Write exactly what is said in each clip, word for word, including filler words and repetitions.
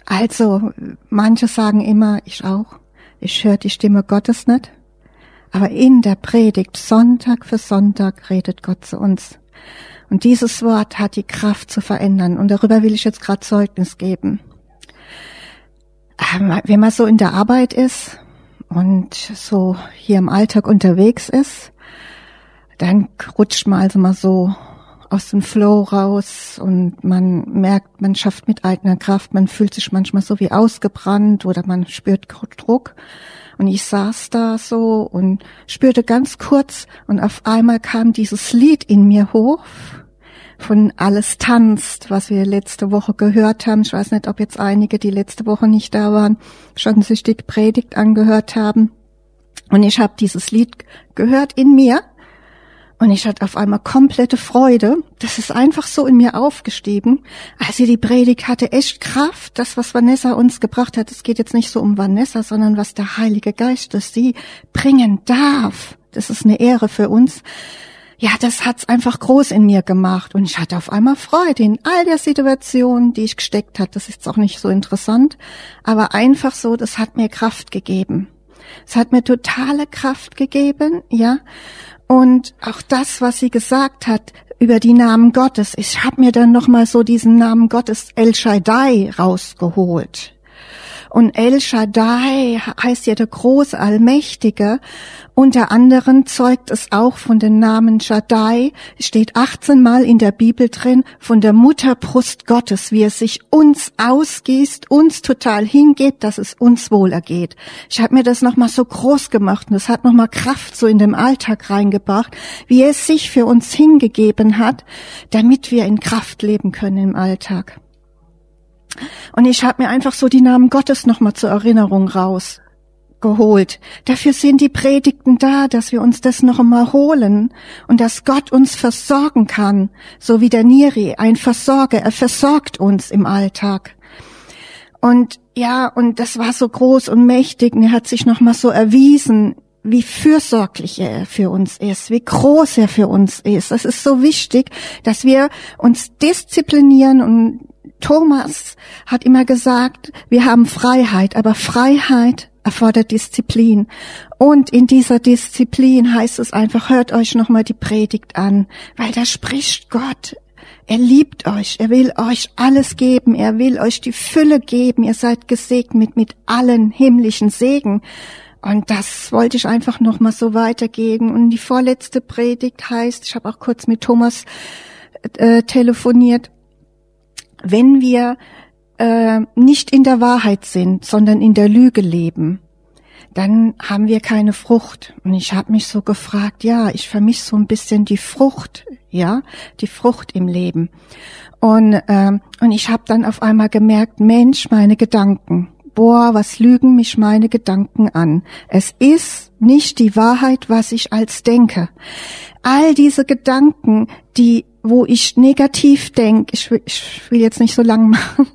Also, manche sagen immer, ich auch, ich höre die Stimme Gottes nicht. Aber in der Predigt, Sonntag für Sonntag, redet Gott zu uns. Und dieses Wort hat die Kraft zu verändern. Und darüber will ich jetzt gerade Zeugnis geben. Wenn man so in der Arbeit ist und so hier im Alltag unterwegs ist, dann rutscht man also mal so aus dem Flow raus und man merkt, man schafft mit eigener Kraft, man fühlt sich manchmal so wie ausgebrannt oder man spürt Druck. Und ich saß da so und spürte ganz kurz und auf einmal kam dieses Lied in mir hoch von Alles tanzt, was wir letzte Woche gehört haben. Ich weiß nicht, ob jetzt einige, die letzte Woche nicht da waren, schon sich die Predigt angehört haben. Und ich habe dieses Lied gehört in mir. Und ich hatte auf einmal komplette Freude. Das ist einfach so in mir aufgestiegen. Also die Predigt hatte echt Kraft. Das, was Vanessa uns gebracht hat, es geht jetzt nicht so um Vanessa, sondern was der Heilige Geist durch sie bringen darf. Das ist eine Ehre für uns. Ja, das hat's einfach groß in mir gemacht. Und ich hatte auf einmal Freude in all der Situationen, die ich gesteckt hatte. Das ist jetzt auch nicht so interessant. Aber einfach so, das hat mir Kraft gegeben. Es hat mir totale Kraft gegeben, ja. Und auch das, was sie gesagt hat über die Namen Gottes, ich habe mir dann nochmal so diesen Namen Gottes El Shaddai rausgeholt. Und El Shaddai heißt ja der große Allmächtige. Unter anderem zeugt es auch von dem Namen Shaddai, steht achtzehn Mal in der Bibel drin, von der Mutterbrust Gottes, wie es sich uns ausgießt, uns total hingeht, dass es uns wohlergeht. Ich habe mir das nochmal so groß gemacht und das hat nochmal Kraft so in den Alltag reingebracht, wie es sich für uns hingegeben hat, damit wir in Kraft leben können im Alltag. Und ich habe mir einfach so die Namen Gottes nochmal zur Erinnerung rausgeholt. Dafür sind die Predigten da, dass wir uns das noch einmal holen und dass Gott uns versorgen kann, so wie der Niri, ein Versorger. Er versorgt uns im Alltag. Und ja, und das war so groß und mächtig und er hat sich nochmal so erwiesen, wie fürsorglich er für uns ist, wie groß er für uns ist. Das ist so wichtig, dass wir uns disziplinieren. Und Thomas hat immer gesagt, wir haben Freiheit, aber Freiheit erfordert Disziplin. Und in dieser Disziplin heißt es einfach, hört euch nochmal die Predigt an, weil da spricht Gott. Er liebt euch, er will euch alles geben, er will euch die Fülle geben, ihr seid gesegnet mit allen himmlischen Segen. Und das wollte ich einfach nochmal so weitergeben. Und die vorletzte Predigt heißt, ich habe auch kurz mit Thomas äh, telefoniert, wenn wir äh, nicht in der Wahrheit sind, sondern in der Lüge leben, dann haben wir keine Frucht. Und ich habe mich so gefragt, ja, ich vermisse so ein bisschen die Frucht, ja, die Frucht im Leben. Und ähm, und ich habe dann auf einmal gemerkt, Mensch, meine Gedanken, boah, was lügen mich meine Gedanken an. Es ist nicht die Wahrheit, was ich als denke. All diese Gedanken, die wo ich negativ denke, ich will, ich will jetzt nicht so lang machen,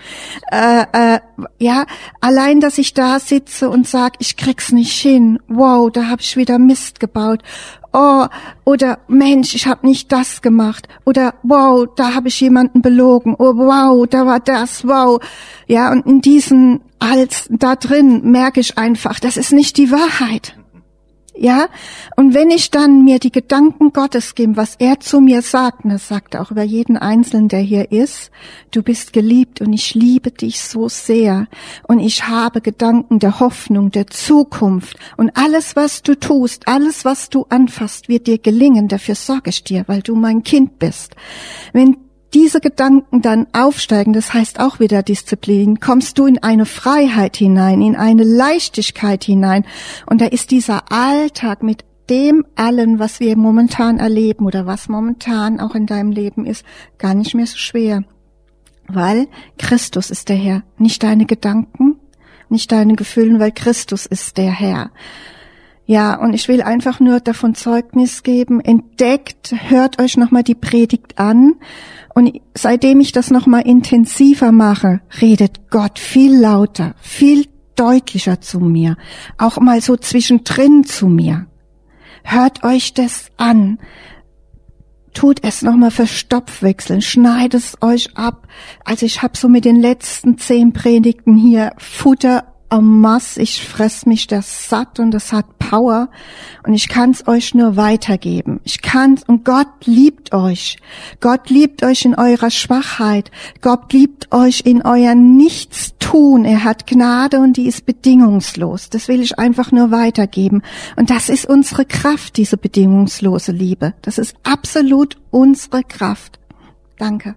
äh, äh, ja, allein, dass ich da sitze und sag, ich krieg's nicht hin, wow, da habe ich wieder Mist gebaut, oh, oder Mensch, ich habe nicht das gemacht, oder wow, da habe ich jemanden belogen, oh wow, da war das, wow, ja, und in diesen, als da drin merke ich einfach, das ist nicht die Wahrheit. Ja, und wenn ich dann mir die Gedanken Gottes gebe, was er zu mir sagt, und das sagt er auch über jeden Einzelnen, der hier ist, du bist geliebt und ich liebe dich so sehr und ich habe Gedanken der Hoffnung, der Zukunft und alles, was du tust, alles, was du anfasst, wird dir gelingen, dafür sorge ich dir, weil du mein Kind bist. Wenn diese Gedanken dann aufsteigen, das heißt auch wieder Disziplin, kommst du in eine Freiheit hinein, in eine Leichtigkeit hinein. Und da ist dieser Alltag mit dem allen, was wir momentan erleben oder was momentan auch in deinem Leben ist, gar nicht mehr so schwer. Weil Christus ist der Herr, nicht deine Gedanken, nicht deine Gefühle, weil Christus ist der Herr. Ja, und ich will einfach nur davon Zeugnis geben, entdeckt, hört euch nochmal die Predigt an. Und seitdem ich das nochmal intensiver mache, redet Gott viel lauter, viel deutlicher zu mir, auch mal so zwischendrin zu mir. Hört euch das an. tut es nochmal für Stoffwechseln, schneidet es euch ab. Also ich habe so mit den letzten zehn Predigten hier Futter en masse, ich fress mich das satt und das hat Power und ich kann es euch nur weitergeben. Ich kann's und Gott liebt euch. Gott liebt euch in eurer Schwachheit. Gott liebt euch in euer Nichtstun. Er hat Gnade und die ist bedingungslos. Das will ich einfach nur weitergeben. Und das ist unsere Kraft, diese bedingungslose Liebe. Das ist absolut unsere Kraft. Danke.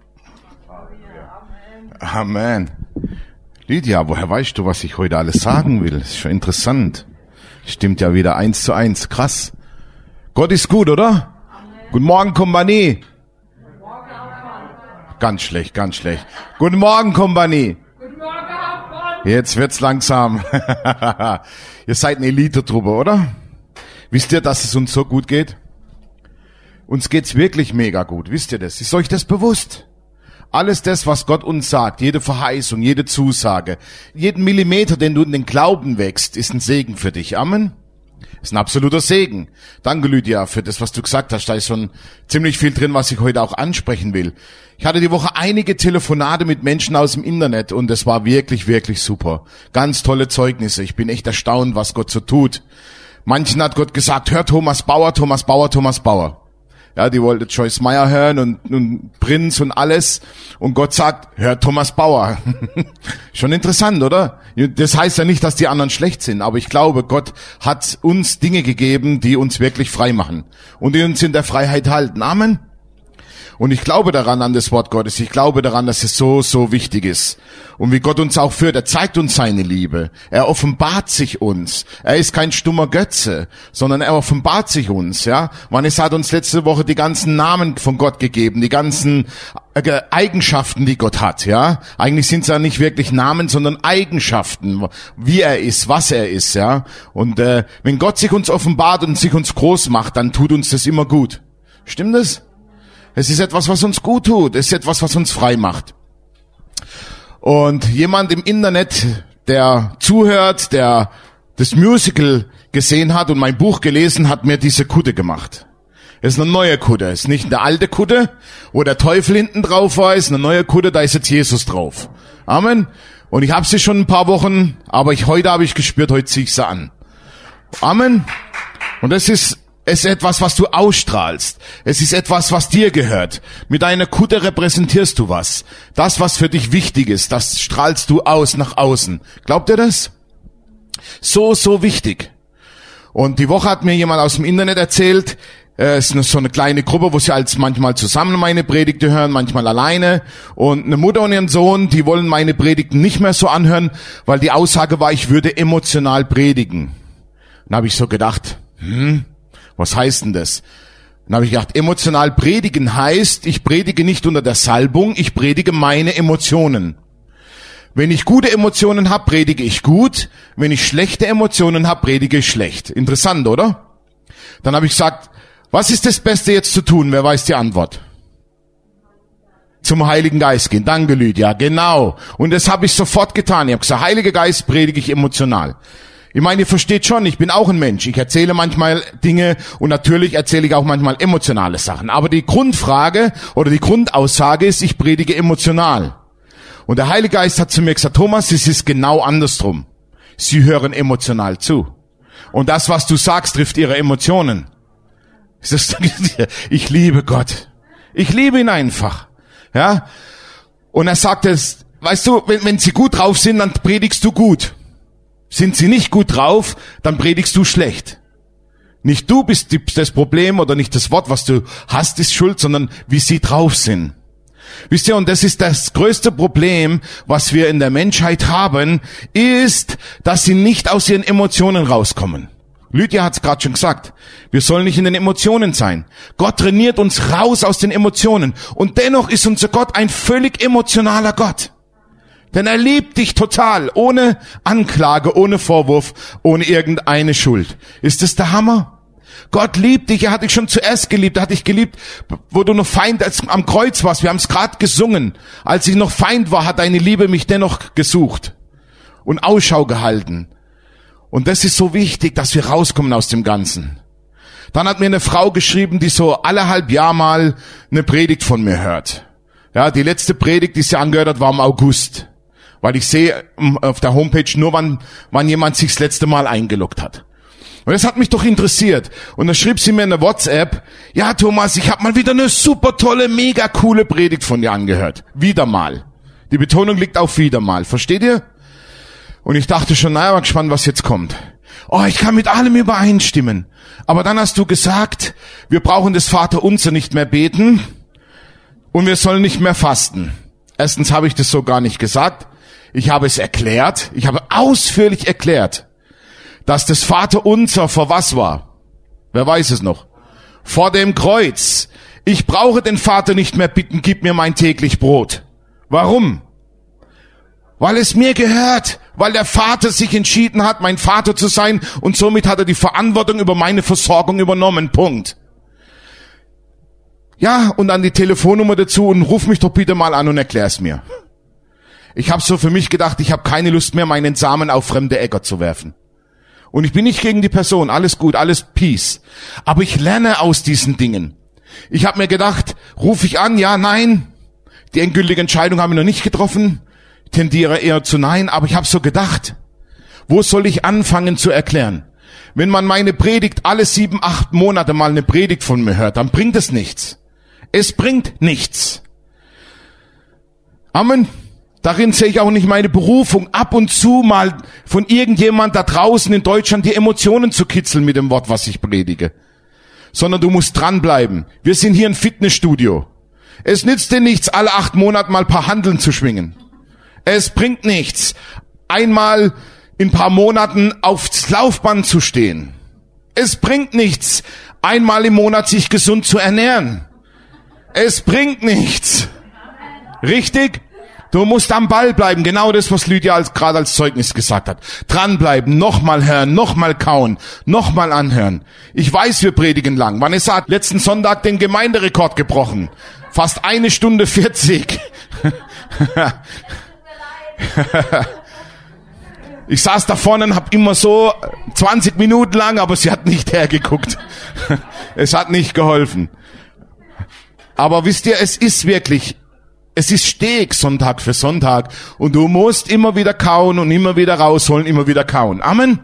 Amen. Lydia, woher weißt du, was ich heute alles sagen will? Das ist schon interessant. Stimmt ja wieder eins zu eins. Krass. Gott ist gut, oder? Amen. Guten Morgen, Kompanie. Guten Morgen, ganz schlecht, ganz schlecht. Guten Morgen, Kompanie. Guten Morgen, Hauptmann. Jetzt wird's langsam. Ihr seid eine Elite-Truppe, oder? Wisst ihr, dass es uns so gut geht? Uns geht's wirklich mega gut. Wisst ihr das? Ist euch das bewusst? Alles das, was Gott uns sagt, jede Verheißung, jede Zusage, jeden Millimeter, den du in den Glauben wächst, ist ein Segen für dich. Amen. Ist ein absoluter Segen. Danke, Lydia, für das, was du gesagt hast. Da ist schon ziemlich viel drin, was ich heute auch ansprechen will. Ich hatte die Woche einige Telefonate mit Menschen aus dem Internet und es war wirklich, wirklich super. Ganz tolle Zeugnisse. Ich bin echt erstaunt, was Gott so tut. Manchen hat Gott gesagt, hör Thomas Bauer, Thomas Bauer, Thomas Bauer. Ja, die wollte Joyce Meyer hören und, und Prinz und alles. Und Gott sagt, hört Thomas Bauer. Schon interessant, oder? Das heißt ja nicht, dass die anderen schlecht sind, aber ich glaube, Gott hat uns Dinge gegeben, die uns wirklich frei machen und die uns in der Freiheit halten. Amen. Und ich glaube daran, an das Wort Gottes. Ich glaube daran, dass es so, so wichtig ist. Und wie Gott uns auch führt, er zeigt uns seine Liebe. Er offenbart sich uns. Er ist kein stummer Götze, sondern er offenbart sich uns, ja. Vanessa hat uns letzte Woche die ganzen Namen von Gott gegeben, die ganzen äh, Eigenschaften, die Gott hat, ja. Eigentlich sind es ja nicht wirklich Namen, sondern Eigenschaften, wie er ist, was er ist, ja. Und äh, wenn Gott sich uns offenbart und sich uns groß macht, dann tut uns das immer gut. Stimmt das? Es ist etwas, was uns gut tut. Es ist etwas, was uns frei macht. Und jemand im Internet, der zuhört, der das Musical gesehen hat und mein Buch gelesen hat, mir diese Kutte gemacht. Es ist eine neue Kutte. Es ist nicht eine alte Kutte, wo der Teufel hinten drauf war. Es ist eine neue Kutte, da ist jetzt Jesus drauf. Amen. Und ich habe sie schon ein paar Wochen, aber ich heute habe ich gespürt, heute ziehe ich sie an. Amen. Und das ist Es ist etwas, was du ausstrahlst. Es ist etwas, was dir gehört. Mit deiner Kutte repräsentierst du was. Das, was für dich wichtig ist, das strahlst du aus nach außen. Glaubt ihr das? So, so wichtig. Und die Woche hat mir jemand aus dem Internet erzählt, es ist so eine kleine Gruppe, wo sie als manchmal zusammen meine Predigten hören, manchmal alleine. Und eine Mutter und ihren Sohn, die wollen meine Predigten nicht mehr so anhören, weil die Aussage war, ich würde emotional predigen. Dann habe ich so gedacht, hm, was heißt denn das? Dann habe ich gedacht, emotional predigen heißt, ich predige nicht unter der Salbung, ich predige meine Emotionen. Wenn ich gute Emotionen habe, predige ich gut. Wenn ich schlechte Emotionen habe, predige ich schlecht. Interessant, oder? Dann habe ich gesagt, was ist das Beste jetzt zu tun? Wer weiß die Antwort? Zum Heiligen Geist gehen. Danke, Lydia. Genau. Und das habe ich sofort getan. Ich habe gesagt, Heiliger Geist predige ich emotional. Ich meine, ihr versteht schon, ich bin auch ein Mensch. Ich erzähle manchmal Dinge und natürlich erzähle ich auch manchmal emotionale Sachen. Aber die Grundfrage oder die Grundaussage ist, ich predige emotional. Und der Heilige Geist hat zu mir gesagt, Thomas, es ist genau andersrum. Sie hören emotional zu. Und das, was du sagst, trifft ihre Emotionen. Ich liebe Gott. Ich liebe ihn einfach. Ja. Und er sagt es, weißt du, wenn, wenn sie gut drauf sind, dann predigst du gut. Sind sie nicht gut drauf, dann predigst du schlecht. Nicht du bist das Problem oder nicht das Wort, was du hast, ist schuld, sondern wie sie drauf sind. Wisst ihr, und das ist das größte Problem, was wir in der Menschheit haben, ist, dass sie nicht aus ihren Emotionen rauskommen. Lydia hat es gerade schon gesagt. Wir sollen nicht in den Emotionen sein. Gott trainiert uns raus aus den Emotionen. Und dennoch ist unser Gott ein völlig emotionaler Gott. Denn er liebt dich total, ohne Anklage, ohne Vorwurf, ohne irgendeine Schuld. Ist das der Hammer? Gott liebt dich, er hat dich schon zuerst geliebt, er hat dich geliebt, wo du noch Feind als am Kreuz warst. Wir haben es gerade gesungen. Als ich noch Feind war, hat deine Liebe mich dennoch gesucht und Ausschau gehalten. Und das ist so wichtig, dass wir rauskommen aus dem Ganzen. Dann hat mir eine Frau geschrieben, die so alle halb Jahr mal eine Predigt von mir hört. Ja, die letzte Predigt, die sie angehört hat, war im August. Weil ich sehe auf der Homepage nur, wann, wann jemand sich das letzte Mal eingeloggt hat. Und das hat mich doch interessiert. Und dann schrieb sie mir in der WhatsApp, ja Thomas, ich habe mal wieder eine super tolle, mega coole Predigt von dir angehört. Wieder mal. Die Betonung liegt auf wieder mal. Versteht ihr? Und ich dachte schon, naja, mal gespannt, was jetzt kommt. Oh, ich kann mit allem übereinstimmen. Aber dann hast du gesagt, wir brauchen das Vaterunser nicht mehr beten und wir sollen nicht mehr fasten. Erstens habe ich das so gar nicht gesagt. Ich habe es erklärt. Ich habe ausführlich erklärt, dass das Vaterunser vor was war. Wer weiß es noch? Vor dem Kreuz. Ich brauche den Vater nicht mehr bitten, gib mir mein täglich Brot. Warum? Weil es mir gehört, weil der Vater sich entschieden hat, mein Vater zu sein und somit hat er die Verantwortung über meine Versorgung übernommen. Punkt. Ja, und dann die Telefonnummer dazu und ruf mich doch bitte mal an und erklär's mir. Ich habe so für mich gedacht, ich habe keine Lust mehr, meinen Samen auf fremde Äcker zu werfen. Und ich bin nicht gegen die Person, alles gut, alles Peace. Aber ich lerne aus diesen Dingen. Ich habe mir gedacht, rufe ich an, ja, nein. Die endgültige Entscheidung haben wir noch nicht getroffen. Tendiere eher zu nein, aber ich habe so gedacht, wo soll ich anfangen zu erklären? Wenn man meine Predigt alle sieben, acht Monate mal eine Predigt von mir hört, dann bringt es nichts. Es bringt nichts. Amen. Darin sehe ich auch nicht meine Berufung, ab und zu mal von irgendjemand da draußen in Deutschland die Emotionen zu kitzeln mit dem Wort, was ich predige. Sondern du musst dranbleiben. Wir sind hier ein Fitnessstudio. Es nützt dir nichts, alle acht Monate mal ein paar Hanteln zu schwingen. Es bringt nichts, einmal in ein paar Monaten aufs Laufband zu stehen. Es bringt nichts, einmal im Monat sich gesund zu ernähren. Es bringt nichts. Richtig? Du musst am Ball bleiben. Genau das, was Lydia als, gerade als Zeugnis gesagt hat. Dranbleiben, nochmal hören, nochmal kauen, nochmal anhören. Ich weiß, wir predigen lang. Vanessa hat letzten Sonntag den Gemeinderekord gebrochen. Fast eine Stunde vierzig. Ich saß da vorne und hab immer so zwanzig Minuten lang, aber sie hat nicht hergeguckt. Es hat nicht geholfen. Aber wisst ihr, es ist wirklich, es ist Steg Sonntag für Sonntag und du musst immer wieder kauen und immer wieder rausholen, immer wieder kauen. Amen.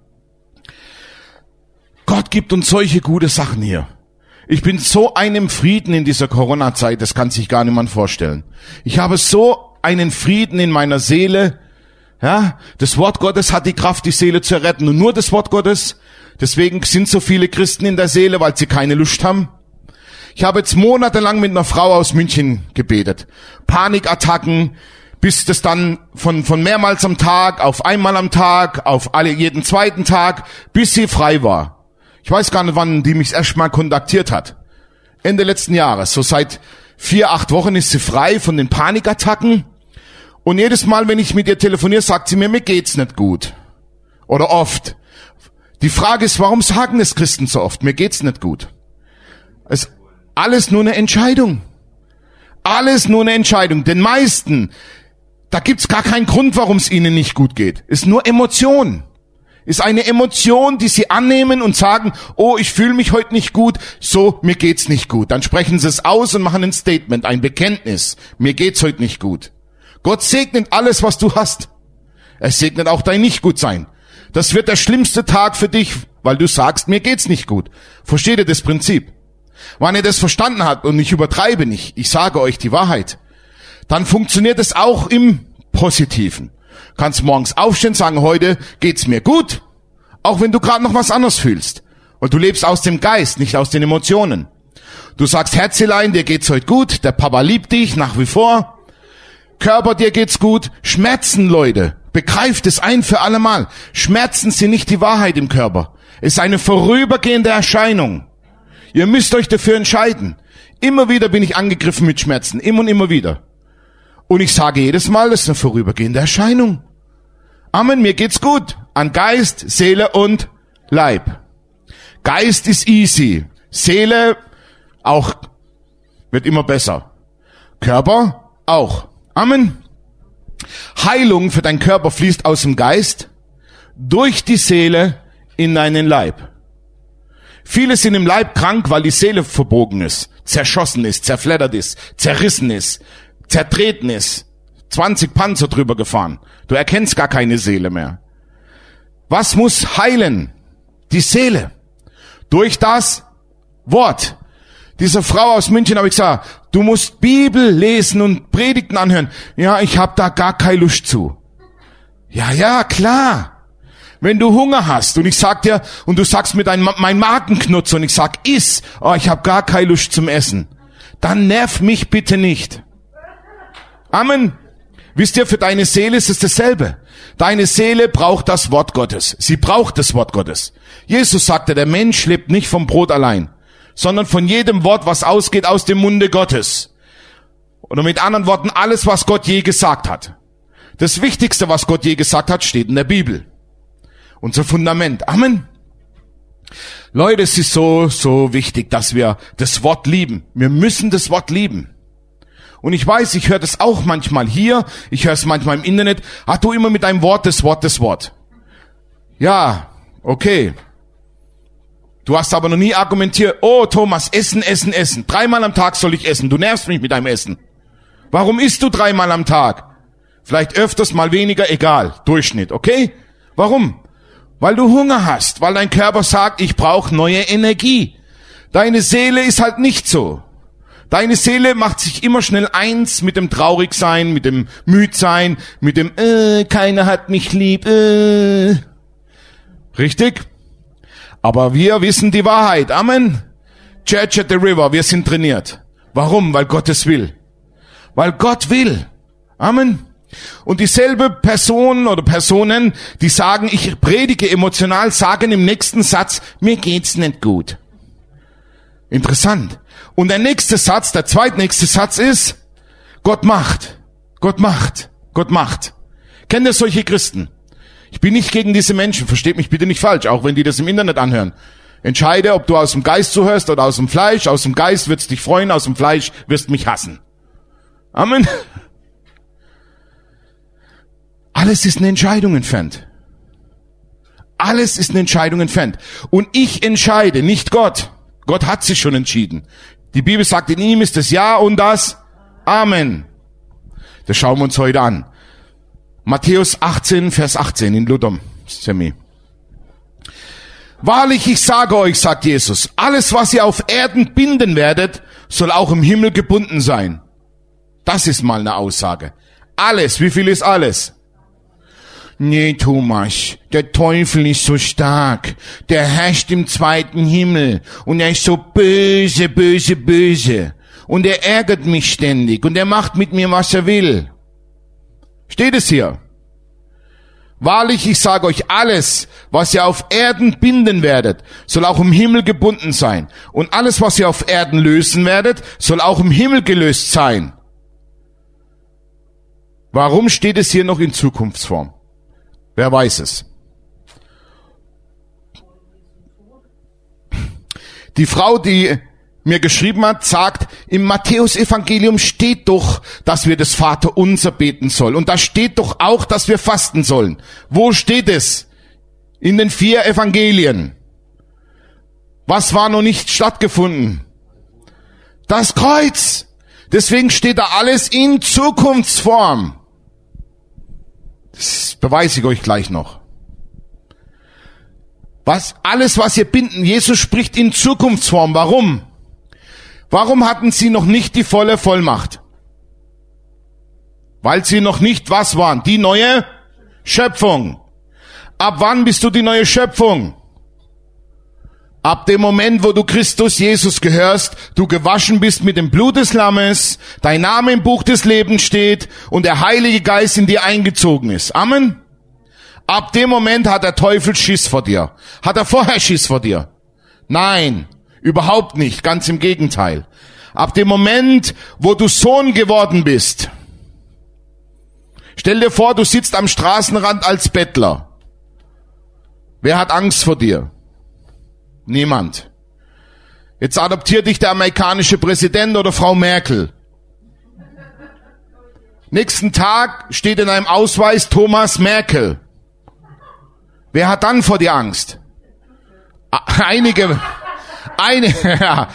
Gott gibt uns solche gute Sachen hier. Ich bin so einem Frieden in dieser Corona-Zeit, das kann sich gar niemand vorstellen. Ich habe so einen Frieden in meiner Seele. Ja, das Wort Gottes hat die Kraft, die Seele zu retten. Und nur das Wort Gottes. Deswegen sind so viele Christen in der Seele, weil sie keine Lust haben. Ich habe jetzt monatelang mit einer Frau aus München gebetet. Panikattacken, bis das dann von, von mehrmals am Tag, auf einmal am Tag, auf alle, jeden zweiten Tag, bis sie frei war. Ich weiß gar nicht, wann die mich erst mal kontaktiert hat. Ende letzten Jahres. So seit vier, acht Wochen ist sie frei von den Panikattacken. Und jedes Mal, wenn ich mit ihr telefoniere, sagt sie mir, mir geht's nicht gut. Oder oft. Die Frage ist, warum sagen es Christen so oft? Mir geht's nicht gut. Es alles nur eine Entscheidung. Alles nur eine Entscheidung. Den meisten, da gibt's gar keinen Grund, warum es ihnen nicht gut geht. Ist nur Emotion. Ist eine Emotion, die sie annehmen und sagen, oh, ich fühle mich heute nicht gut, so, mir geht's nicht gut. Dann sprechen sie es aus und machen ein Statement, ein Bekenntnis. Mir geht's heute nicht gut. Gott segnet alles, was du hast. Er segnet auch dein Nicht-Gut-Sein. Das wird der schlimmste Tag für dich, weil du sagst, mir geht's nicht gut. Versteht ihr das Prinzip? Wenn ihr das verstanden habt, und ich übertreibe nicht, ich sage euch die Wahrheit, dann funktioniert es auch im Positiven. Kannst morgens aufstehen, sagen, heute geht's mir gut, auch wenn du gerade noch was anderes fühlst. Und du lebst aus dem Geist, nicht aus den Emotionen. Du sagst, Herzelein, dir geht's heute gut, der Papa liebt dich nach wie vor. Körper, dir geht's gut. Schmerzen, Leute, begreift es ein für alle Mal. Schmerzen sind nicht die Wahrheit im Körper. Es ist eine vorübergehende Erscheinung. Ihr müsst euch dafür entscheiden. Immer wieder bin ich angegriffen mit Schmerzen, immer und immer wieder. Und ich sage jedes Mal, das ist eine vorübergehende Erscheinung. Amen, mir geht's gut. An Geist, Seele und Leib. Geist ist easy. Seele auch wird immer besser. Körper auch. Amen. Heilung für deinen Körper fließt aus dem Geist durch die Seele in deinen Leib. Viele sind im Leib krank, weil die Seele verbogen ist, zerschossen ist, zerfleddert ist, zerrissen ist, zertreten ist, zwanzig Panzer drüber gefahren. Du erkennst gar keine Seele mehr. Was muss heilen? Die Seele. Durch das Wort. Dieser Frau aus München habe ich gesagt, du musst Bibel lesen und Predigten anhören. Ja, ich habe da gar keine Lust zu. Ja, ja, klar. Wenn du Hunger hast und ich sag dir, und du sagst mir dein, mein Magen knurzt und ich sag, iss, oh, ich habe gar keine Lust zum Essen, dann nerv mich bitte nicht. Amen. Wisst ihr, für deine Seele ist es dasselbe. Deine Seele braucht das Wort Gottes. Sie braucht das Wort Gottes. Jesus sagte, der Mensch lebt nicht vom Brot allein, sondern von jedem Wort, was ausgeht aus dem Munde Gottes. Oder mit anderen Worten, alles, was Gott je gesagt hat. Das Wichtigste, was Gott je gesagt hat, steht in der Bibel. Unser Fundament. Amen. Leute, es ist so, so wichtig, dass wir das Wort lieben. Wir müssen das Wort lieben. Und ich weiß, ich höre das auch manchmal hier, ich höre es manchmal im Internet. Ach, du immer mit deinem Wort, das Wort, das Wort. Ja, okay. Du hast aber noch nie argumentiert, oh Thomas, essen, essen, essen. Dreimal am Tag soll ich essen. Du nervst mich mit deinem Essen. Warum isst du dreimal am Tag? Vielleicht öfters, mal weniger, egal. Durchschnitt, okay? Warum? Weil du Hunger hast, weil dein Körper sagt, ich brauche neue Energie. Deine Seele ist halt nicht so. Deine Seele macht sich immer schnell eins mit dem Traurigsein, mit dem Müdsein, mit dem äh, keiner hat mich lieb. Äh. Richtig? Aber wir wissen die Wahrheit. Amen. Church at the River, wir sind trainiert. Warum? Weil Gott es will. Weil Gott will. Amen. Und dieselbe Person oder Personen, die sagen, ich predige emotional, sagen im nächsten Satz, mir geht's nicht gut. Interessant. Und der nächste Satz, der zweitnächste Satz ist, Gott macht, Gott macht, Gott macht. Kennt ihr solche Christen? Ich bin nicht gegen diese Menschen, versteht mich bitte nicht falsch, auch wenn die das im Internet anhören. Entscheide, ob du aus dem Geist zuhörst oder aus dem Fleisch. Aus dem Geist wird's dich freuen, aus dem Fleisch wirst mich hassen. Amen. Alles ist eine Entscheidung entfernt. Alles ist eine Entscheidung entfernt. Und ich entscheide, nicht Gott. Gott hat sich schon entschieden. Die Bibel sagt, in ihm ist das Ja und das Amen. Das schauen wir uns heute an. Matthäus achtzehn, Vers achtzehn in Ludom. Semi. Wahrlich, ich sage euch, sagt Jesus, alles, was ihr auf Erden binden werdet, soll auch im Himmel gebunden sein. Das ist mal eine Aussage. Alles, wie viel ist alles? Nee, Thomas, der Teufel ist so stark. Der herrscht im zweiten Himmel. Und er ist so böse, böse, böse. Und er ärgert mich ständig. Und er macht mit mir, was er will. Steht es hier? Wahrlich, ich sage euch, alles, was ihr auf Erden binden werdet, soll auch im Himmel gebunden sein. Und alles, was ihr auf Erden lösen werdet, soll auch im Himmel gelöst sein. Warum steht es hier noch in Zukunftsform? Wer weiß es? Die Frau, die mir geschrieben hat, sagt, im Matthäus-Evangelium steht doch, dass wir das Vaterunser beten sollen. Und da steht doch auch, dass wir fasten sollen. Wo steht es? In den vier Evangelien. Was war noch nicht stattgefunden? Das Kreuz. Deswegen steht da alles in Zukunftsform. Das beweise ich euch gleich noch. Was, alles, was ihr binden, Jesus spricht in Zukunftsform. Warum? Warum hatten sie noch nicht die volle Vollmacht? Weil sie noch nicht was waren? Die neue Schöpfung. Ab wann bist du die neue Schöpfung? Ab dem Moment, wo du Christus Jesus gehörst, du gewaschen bist mit dem Blut des Lammes, dein Name im Buch des Lebens steht und der Heilige Geist in dir eingezogen ist. Amen. Ab dem Moment hat der Teufel Schiss vor dir. Hat er vorher Schiss vor dir? Nein, überhaupt nicht, ganz im Gegenteil. Ab dem Moment, wo du Sohn geworden bist. Stell dir vor, du sitzt am Straßenrand als Bettler. Wer hat Angst vor dir? Niemand. Jetzt adoptiert dich der amerikanische Präsident oder Frau Merkel. Nächsten Tag steht in einem Ausweis Thomas Merkel. Wer hat dann vor dir Angst? Einige, Eine, ja.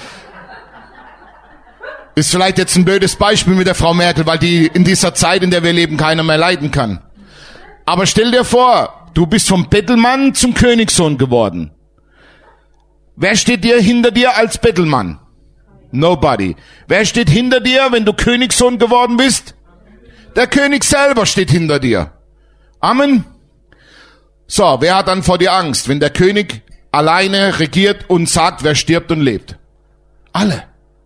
Ist vielleicht jetzt ein blödes Beispiel mit der Frau Merkel, weil die in dieser Zeit, in der wir leben, keiner mehr leiden kann. Aber stell dir vor, du bist vom Bettelmann zum Königssohn geworden. Wer steht dir hinter dir als Bettelmann? Nobody. Wer steht hinter dir, wenn du Königssohn geworden bist? Der König selber steht hinter dir. Amen. So, wer hat dann vor dir Angst, wenn der König alleine regiert und sagt, wer stirbt und lebt? Alle.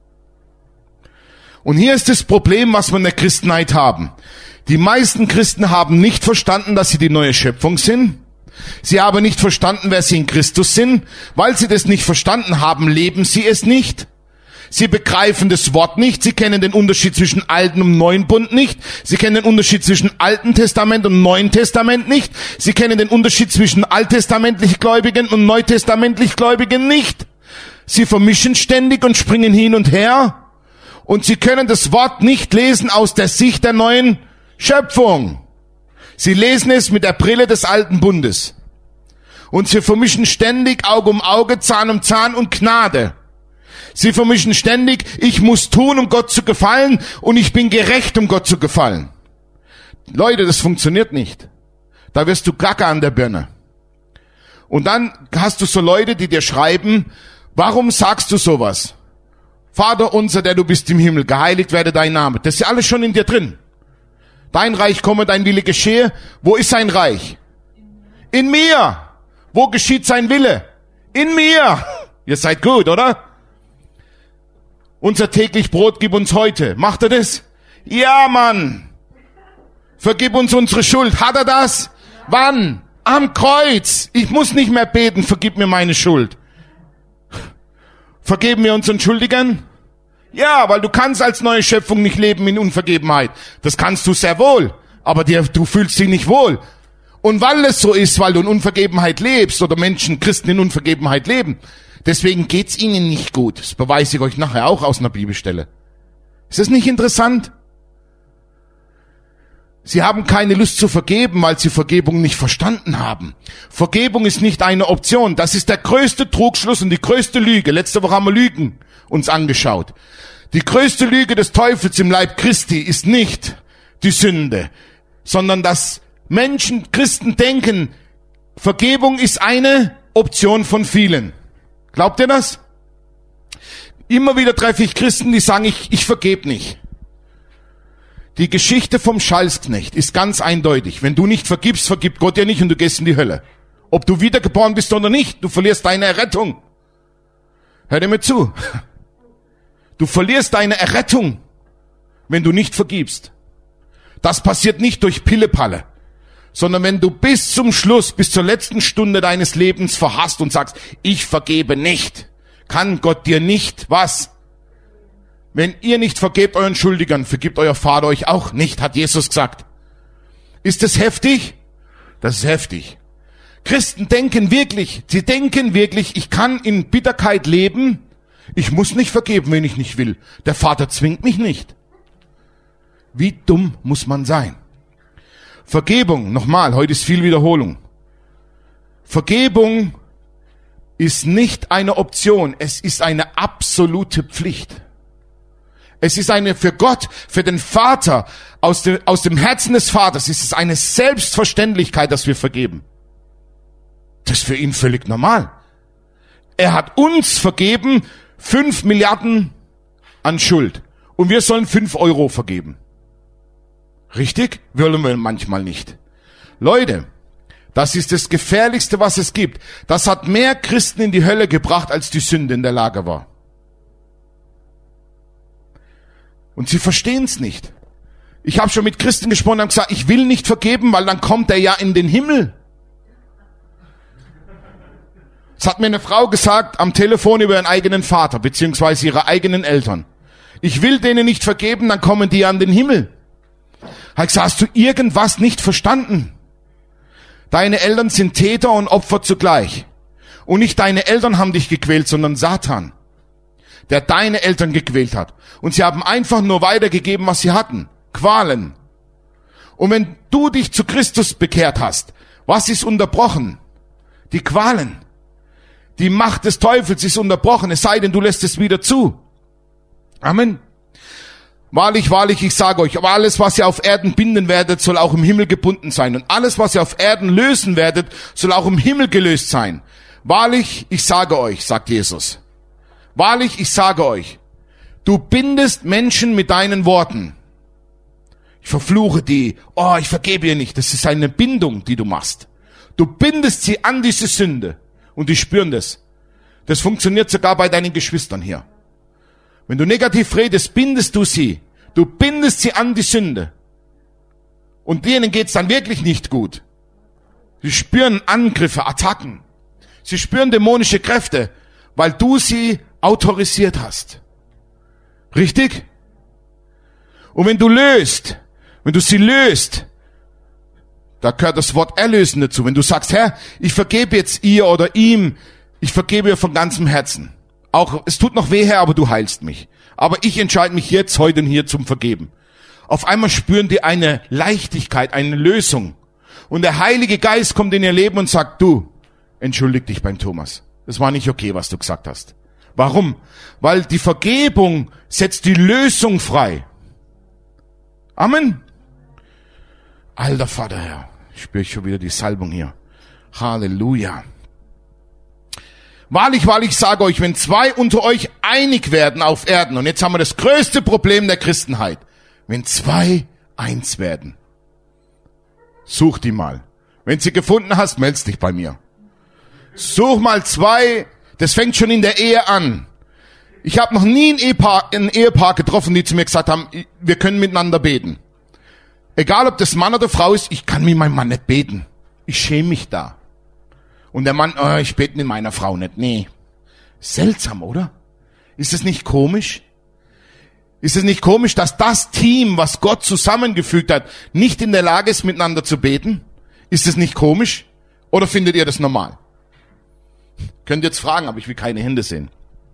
Und hier ist das Problem, was wir in der Christenheit haben. Die meisten Christen haben nicht verstanden, dass sie die neue Schöpfung sind. Sie haben nicht verstanden, wer sie in Christus sind. Weil sie das nicht verstanden haben, leben sie es nicht. Sie begreifen das Wort nicht. Sie kennen den Unterschied zwischen Alten und Neuen Bund nicht. Sie kennen den Unterschied zwischen Alten Testament und Neuen Testament nicht. Sie kennen den Unterschied zwischen alttestamentlich Gläubigen und neutestamentlich Gläubigen nicht. Sie vermischen ständig und springen hin und her. Und sie können das Wort nicht lesen aus der Sicht der neuen Schöpfung. Sie lesen es mit der Brille des alten Bundes. Und sie vermischen ständig Auge um Auge, Zahn um Zahn und Gnade. Sie vermischen ständig, ich muss tun, um Gott zu gefallen, und ich bin gerecht, um Gott zu gefallen. Leute, das funktioniert nicht. Da wirst du gaga an der Birne. Und dann hast du so Leute, die dir schreiben, warum sagst du sowas? Vater unser, der du bist im Himmel, geheiligt werde dein Name. Das ist ja alles schon in dir drin. Dein Reich komme, dein Wille geschehe. Wo ist sein Reich? In mir. Wo geschieht sein Wille? In mir. Ihr seid gut, oder? Unser täglich Brot gib uns heute. Macht er das? Ja, Mann. Vergib uns unsere Schuld. Hat er das? Wann? Am Kreuz. Ich muss nicht mehr beten, vergib mir meine Schuld. Vergeben wir unseren Schuldigern? Ja, weil du kannst als neue Schöpfung nicht leben in Unvergebenheit. Das kannst du sehr wohl, aber dir, du fühlst dich nicht wohl. Und weil es so ist, weil du in Unvergebenheit lebst oder Menschen, Christen in Unvergebenheit leben, deswegen geht's ihnen nicht gut. Das beweise ich euch nachher auch aus einer Bibelstelle. Ist das nicht interessant? Sie haben keine Lust zu vergeben, weil sie Vergebung nicht verstanden haben. Vergebung ist nicht eine Option. Das ist der größte Trugschluss und die größte Lüge. Letzte Woche haben wir Lügen uns angeschaut. Die größte Lüge des Teufels im Leib Christi ist nicht die Sünde, sondern dass Menschen, Christen denken, Vergebung ist eine Option von vielen. Glaubt ihr das? Immer wieder treffe ich Christen, die sagen, ich, ich vergebe nicht. Die Geschichte vom Schalksknecht ist ganz eindeutig. Wenn du nicht vergibst, vergibt Gott dir nicht und du gehst in die Hölle. Ob du wiedergeboren bist oder nicht, du verlierst deine Errettung. Hör dir mir zu. Du verlierst deine Errettung, wenn du nicht vergibst. Das passiert nicht durch Pillepalle, sondern wenn du bis zum Schluss, bis zur letzten Stunde deines Lebens verhasst und sagst, ich vergebe nicht, kann Gott dir nicht was? Wenn ihr nicht vergebt euren Schuldigern, vergibt euer Vater euch auch nicht, hat Jesus gesagt. Ist das heftig? Das ist heftig. Christen denken wirklich, sie denken wirklich, ich kann in Bitterkeit leben, ich muss nicht vergeben, wenn ich nicht will. Der Vater zwingt mich nicht. Wie dumm muss man sein? Vergebung, nochmal, heute ist viel Wiederholung. Vergebung ist nicht eine Option, es ist eine absolute Pflicht. Es ist eine für Gott, für den Vater, aus dem, aus dem Herzen des Vaters ist es eine Selbstverständlichkeit, dass wir vergeben. Das ist für ihn völlig normal. Er hat uns vergeben, fünf Milliarden an Schuld. Und wir sollen fünf Euro vergeben. Richtig? Wollen wir manchmal nicht. Leute, das ist das Gefährlichste, was es gibt. Das hat mehr Christen in die Hölle gebracht, als die Sünde in der Lage war. Und sie verstehen es nicht. Ich habe schon mit Christen gesprochen und haben gesagt, ich will nicht vergeben, weil dann kommt er ja in den Himmel. Das hat mir eine Frau gesagt am Telefon über ihren eigenen Vater, beziehungsweise ihre eigenen Eltern. Ich will denen nicht vergeben, dann kommen die an den Himmel. Hat gesagt, hast du irgendwas nicht verstanden? Deine Eltern sind Täter und Opfer zugleich. Und nicht deine Eltern haben dich gequält, sondern Satan, der deine Eltern gequält hat. Und sie haben einfach nur weitergegeben, was sie hatten. Qualen. Und wenn du dich zu Christus bekehrt hast, was ist unterbrochen? Die Qualen. Die Macht des Teufels ist unterbrochen, es sei denn, du lässt es wieder zu. Amen. Wahrlich, wahrlich, ich sage euch, aber alles, was ihr auf Erden binden werdet, soll auch im Himmel gebunden sein. Und alles, was ihr auf Erden lösen werdet, soll auch im Himmel gelöst sein. Wahrlich, ich sage euch, sagt Jesus. Wahrlich, ich sage euch, du bindest Menschen mit deinen Worten. Ich verfluche die. Oh, ich vergebe ihr nicht. Das ist eine Bindung, die du machst. Du bindest sie an diese Sünde. Und die spüren das. Das funktioniert sogar bei deinen Geschwistern hier. Wenn du negativ redest, bindest du sie. Du bindest sie an die Sünde. Und denen geht's dann wirklich nicht gut. Sie spüren Angriffe, Attacken. Sie spüren dämonische Kräfte, weil du sie autorisiert hast. Richtig? Und wenn du löst, wenn du sie löst, da gehört das Wort erlösen dazu. Wenn du sagst, Herr, ich vergebe jetzt ihr oder ihm, ich vergebe ihr von ganzem Herzen. Auch, es tut noch weh, Herr, aber du heilst mich. Aber ich entscheide mich jetzt, heute und hier zum Vergeben. Auf einmal spüren die eine Leichtigkeit, eine Lösung. Und der Heilige Geist kommt in ihr Leben und sagt, du, entschuldig dich beim Thomas. Das war nicht okay, was du gesagt hast. Warum? Weil die Vergebung setzt die Lösung frei. Amen. Alter Vater, Herr. Ich spüre schon wieder die Salbung hier. Halleluja. Wahrlich, wahrlich, ich sage euch, wenn zwei unter euch einig werden auf Erden, und jetzt haben wir das größte Problem der Christenheit, wenn zwei eins werden. Such die mal. Wenn sie gefunden hast, meld's dich bei mir. Such mal zwei, das fängt schon in der Ehe an. Ich habe noch nie ein Ehepaar, ein Ehepaar getroffen, die zu mir gesagt haben, wir können miteinander beten. Egal, ob das Mann oder Frau ist, ich kann mit meinem Mann nicht beten. Ich schäme mich da. Und der Mann, oh, ich bete mit meiner Frau nicht. Nee. Seltsam, oder? Ist es nicht komisch? Ist es nicht komisch, dass das Team, was Gott zusammengefügt hat, nicht in der Lage ist, miteinander zu beten? Ist es nicht komisch? Oder findet ihr das normal? Könnt ihr jetzt fragen, aber ich will keine Hände sehen.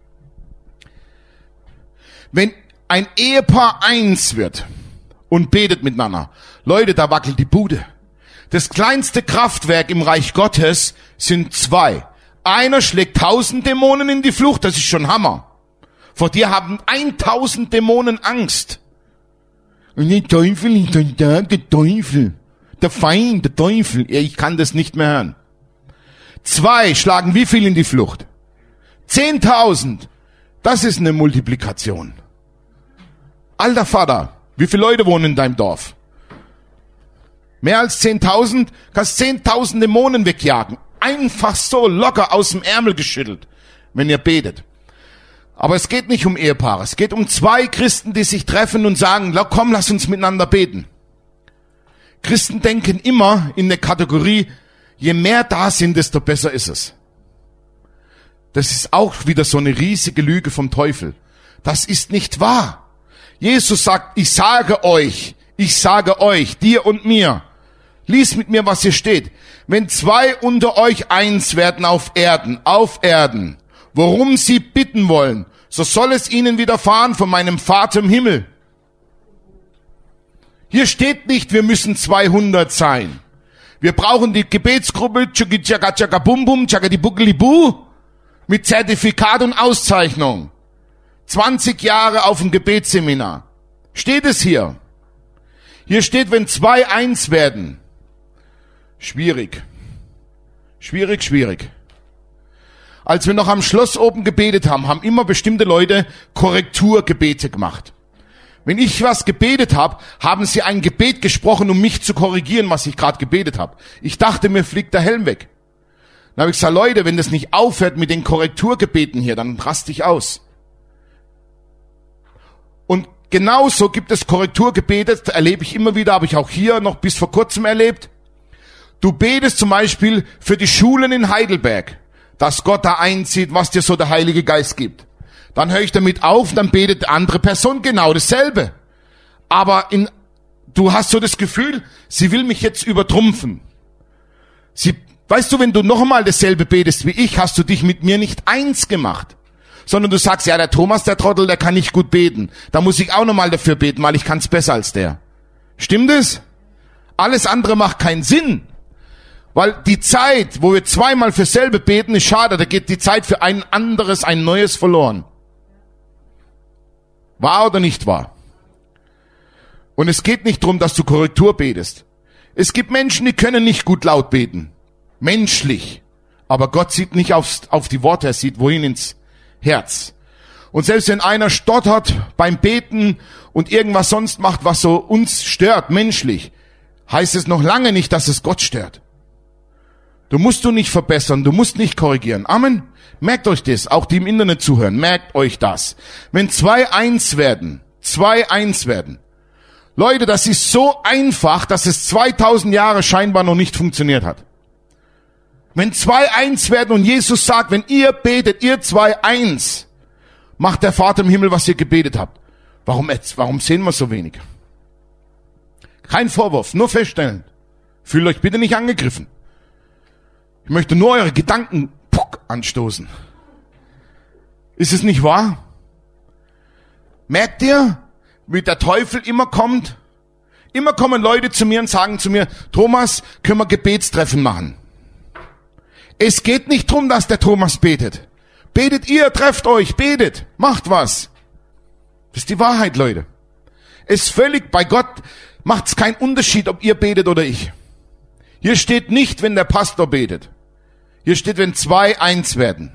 Wenn ein Ehepaar eins wird und betet miteinander, Leute, da wackelt die Bude. Das kleinste Kraftwerk im Reich Gottes sind zwei. Einer schlägt tausend Dämonen in die Flucht, das ist schon Hammer. Vor dir haben eintausend Dämonen Angst. Und der Teufel ist dann da, der Teufel. Der Feind, der Teufel. Ja, ich kann das nicht mehr hören. Zwei schlagen wie viel in die Flucht? Zehntausend. Das ist eine Multiplikation. Alter Vater, wie viele Leute wohnen in deinem Dorf? Mehr als zehntausend? Kannst zehntausend Dämonen wegjagen. Einfach so locker aus dem Ärmel geschüttelt, wenn ihr betet. Aber es geht nicht um Ehepaare. Es geht um zwei Christen, die sich treffen und sagen, komm, lass uns miteinander beten. Christen denken immer in der Kategorie, je mehr da sind, desto besser ist es. Das ist auch wieder so eine riesige Lüge vom Teufel. Das ist nicht wahr. Jesus sagt, ich sage euch, ich sage euch, dir und mir. Lies mit mir, was hier steht. Wenn zwei unter euch eins werden auf Erden, auf Erden, worum sie bitten wollen, so soll es ihnen widerfahren von meinem Vater im Himmel. Hier steht nicht, wir müssen zweihundert sein. Wir brauchen die Gebetsgruppe mit Zertifikat und Auszeichnung. zwanzig Jahre auf dem Gebetsseminar. Steht es hier? Hier steht, wenn zwei eins werden. Schwierig. Schwierig, schwierig. Als wir noch am Schloss oben gebetet haben, haben immer bestimmte Leute Korrekturgebete gemacht. Wenn ich was gebetet habe, haben sie ein Gebet gesprochen, um mich zu korrigieren, was ich gerade gebetet habe. Ich dachte, mir fliegt der Helm weg. Dann habe ich gesagt, Leute, wenn das nicht aufhört mit den Korrekturgebeten hier, dann raste ich aus. Und genauso gibt es Korrekturgebete, das erlebe ich immer wieder, habe ich auch hier noch bis vor kurzem erlebt. Du betest zum Beispiel für die Schulen in Heidelberg, dass Gott da einzieht, was dir so der Heilige Geist gibt. Dann höre ich damit auf, dann betet die andere Person genau dasselbe. Aber in, du hast so das Gefühl, sie will mich jetzt übertrumpfen. Sie, weißt du, wenn du noch einmal dasselbe betest wie ich, hast du dich mit mir nicht eins gemacht. Sondern du sagst, ja, der Thomas, der Trottel, der kann nicht gut beten. Da muss ich auch nochmal dafür beten, weil ich kann es besser als der. Stimmt es? Alles andere macht keinen Sinn. Weil die Zeit, wo wir zweimal für selbe beten, ist schade. Da geht die Zeit für ein anderes, ein neues verloren. Wahr oder nicht wahr? Und es geht nicht darum, dass du Korrektur betest. Es gibt Menschen, die können nicht gut laut beten. Menschlich. Aber Gott sieht nicht aufs, auf die Worte, er sieht wohin ins Herz. Und selbst wenn einer stottert beim Beten und irgendwas sonst macht, was so uns stört, menschlich, heißt es noch lange nicht, dass es Gott stört. Du musst du nicht verbessern, du musst nicht korrigieren. Amen. Merkt euch das, auch die im Internet zuhören, merkt euch das. Wenn zwei eins werden, zwei eins werden. Leute, das ist so einfach, dass es zweitausend Jahre scheinbar noch nicht funktioniert hat. Wenn zwei eins werden und Jesus sagt, wenn ihr betet, ihr zwei eins, macht der Vater im Himmel, was ihr gebetet habt. Warum jetzt? Warum sehen wir so wenig? Kein Vorwurf, nur feststellen. Fühlt euch bitte nicht angegriffen. Ich möchte nur eure Gedanken puck, anstoßen. Ist es nicht wahr? Merkt ihr, wie der Teufel immer kommt? Immer kommen Leute zu mir und sagen zu mir, Thomas, können wir Gebetstreffen machen? Es geht nicht drum, dass der Thomas betet. Betet ihr, trefft euch, betet, macht was. Das ist die Wahrheit, Leute. Es ist völlig, bei Gott macht es keinen Unterschied, ob ihr betet oder ich. Hier steht nicht, wenn der Pastor betet. Hier steht, wenn zwei eins werden.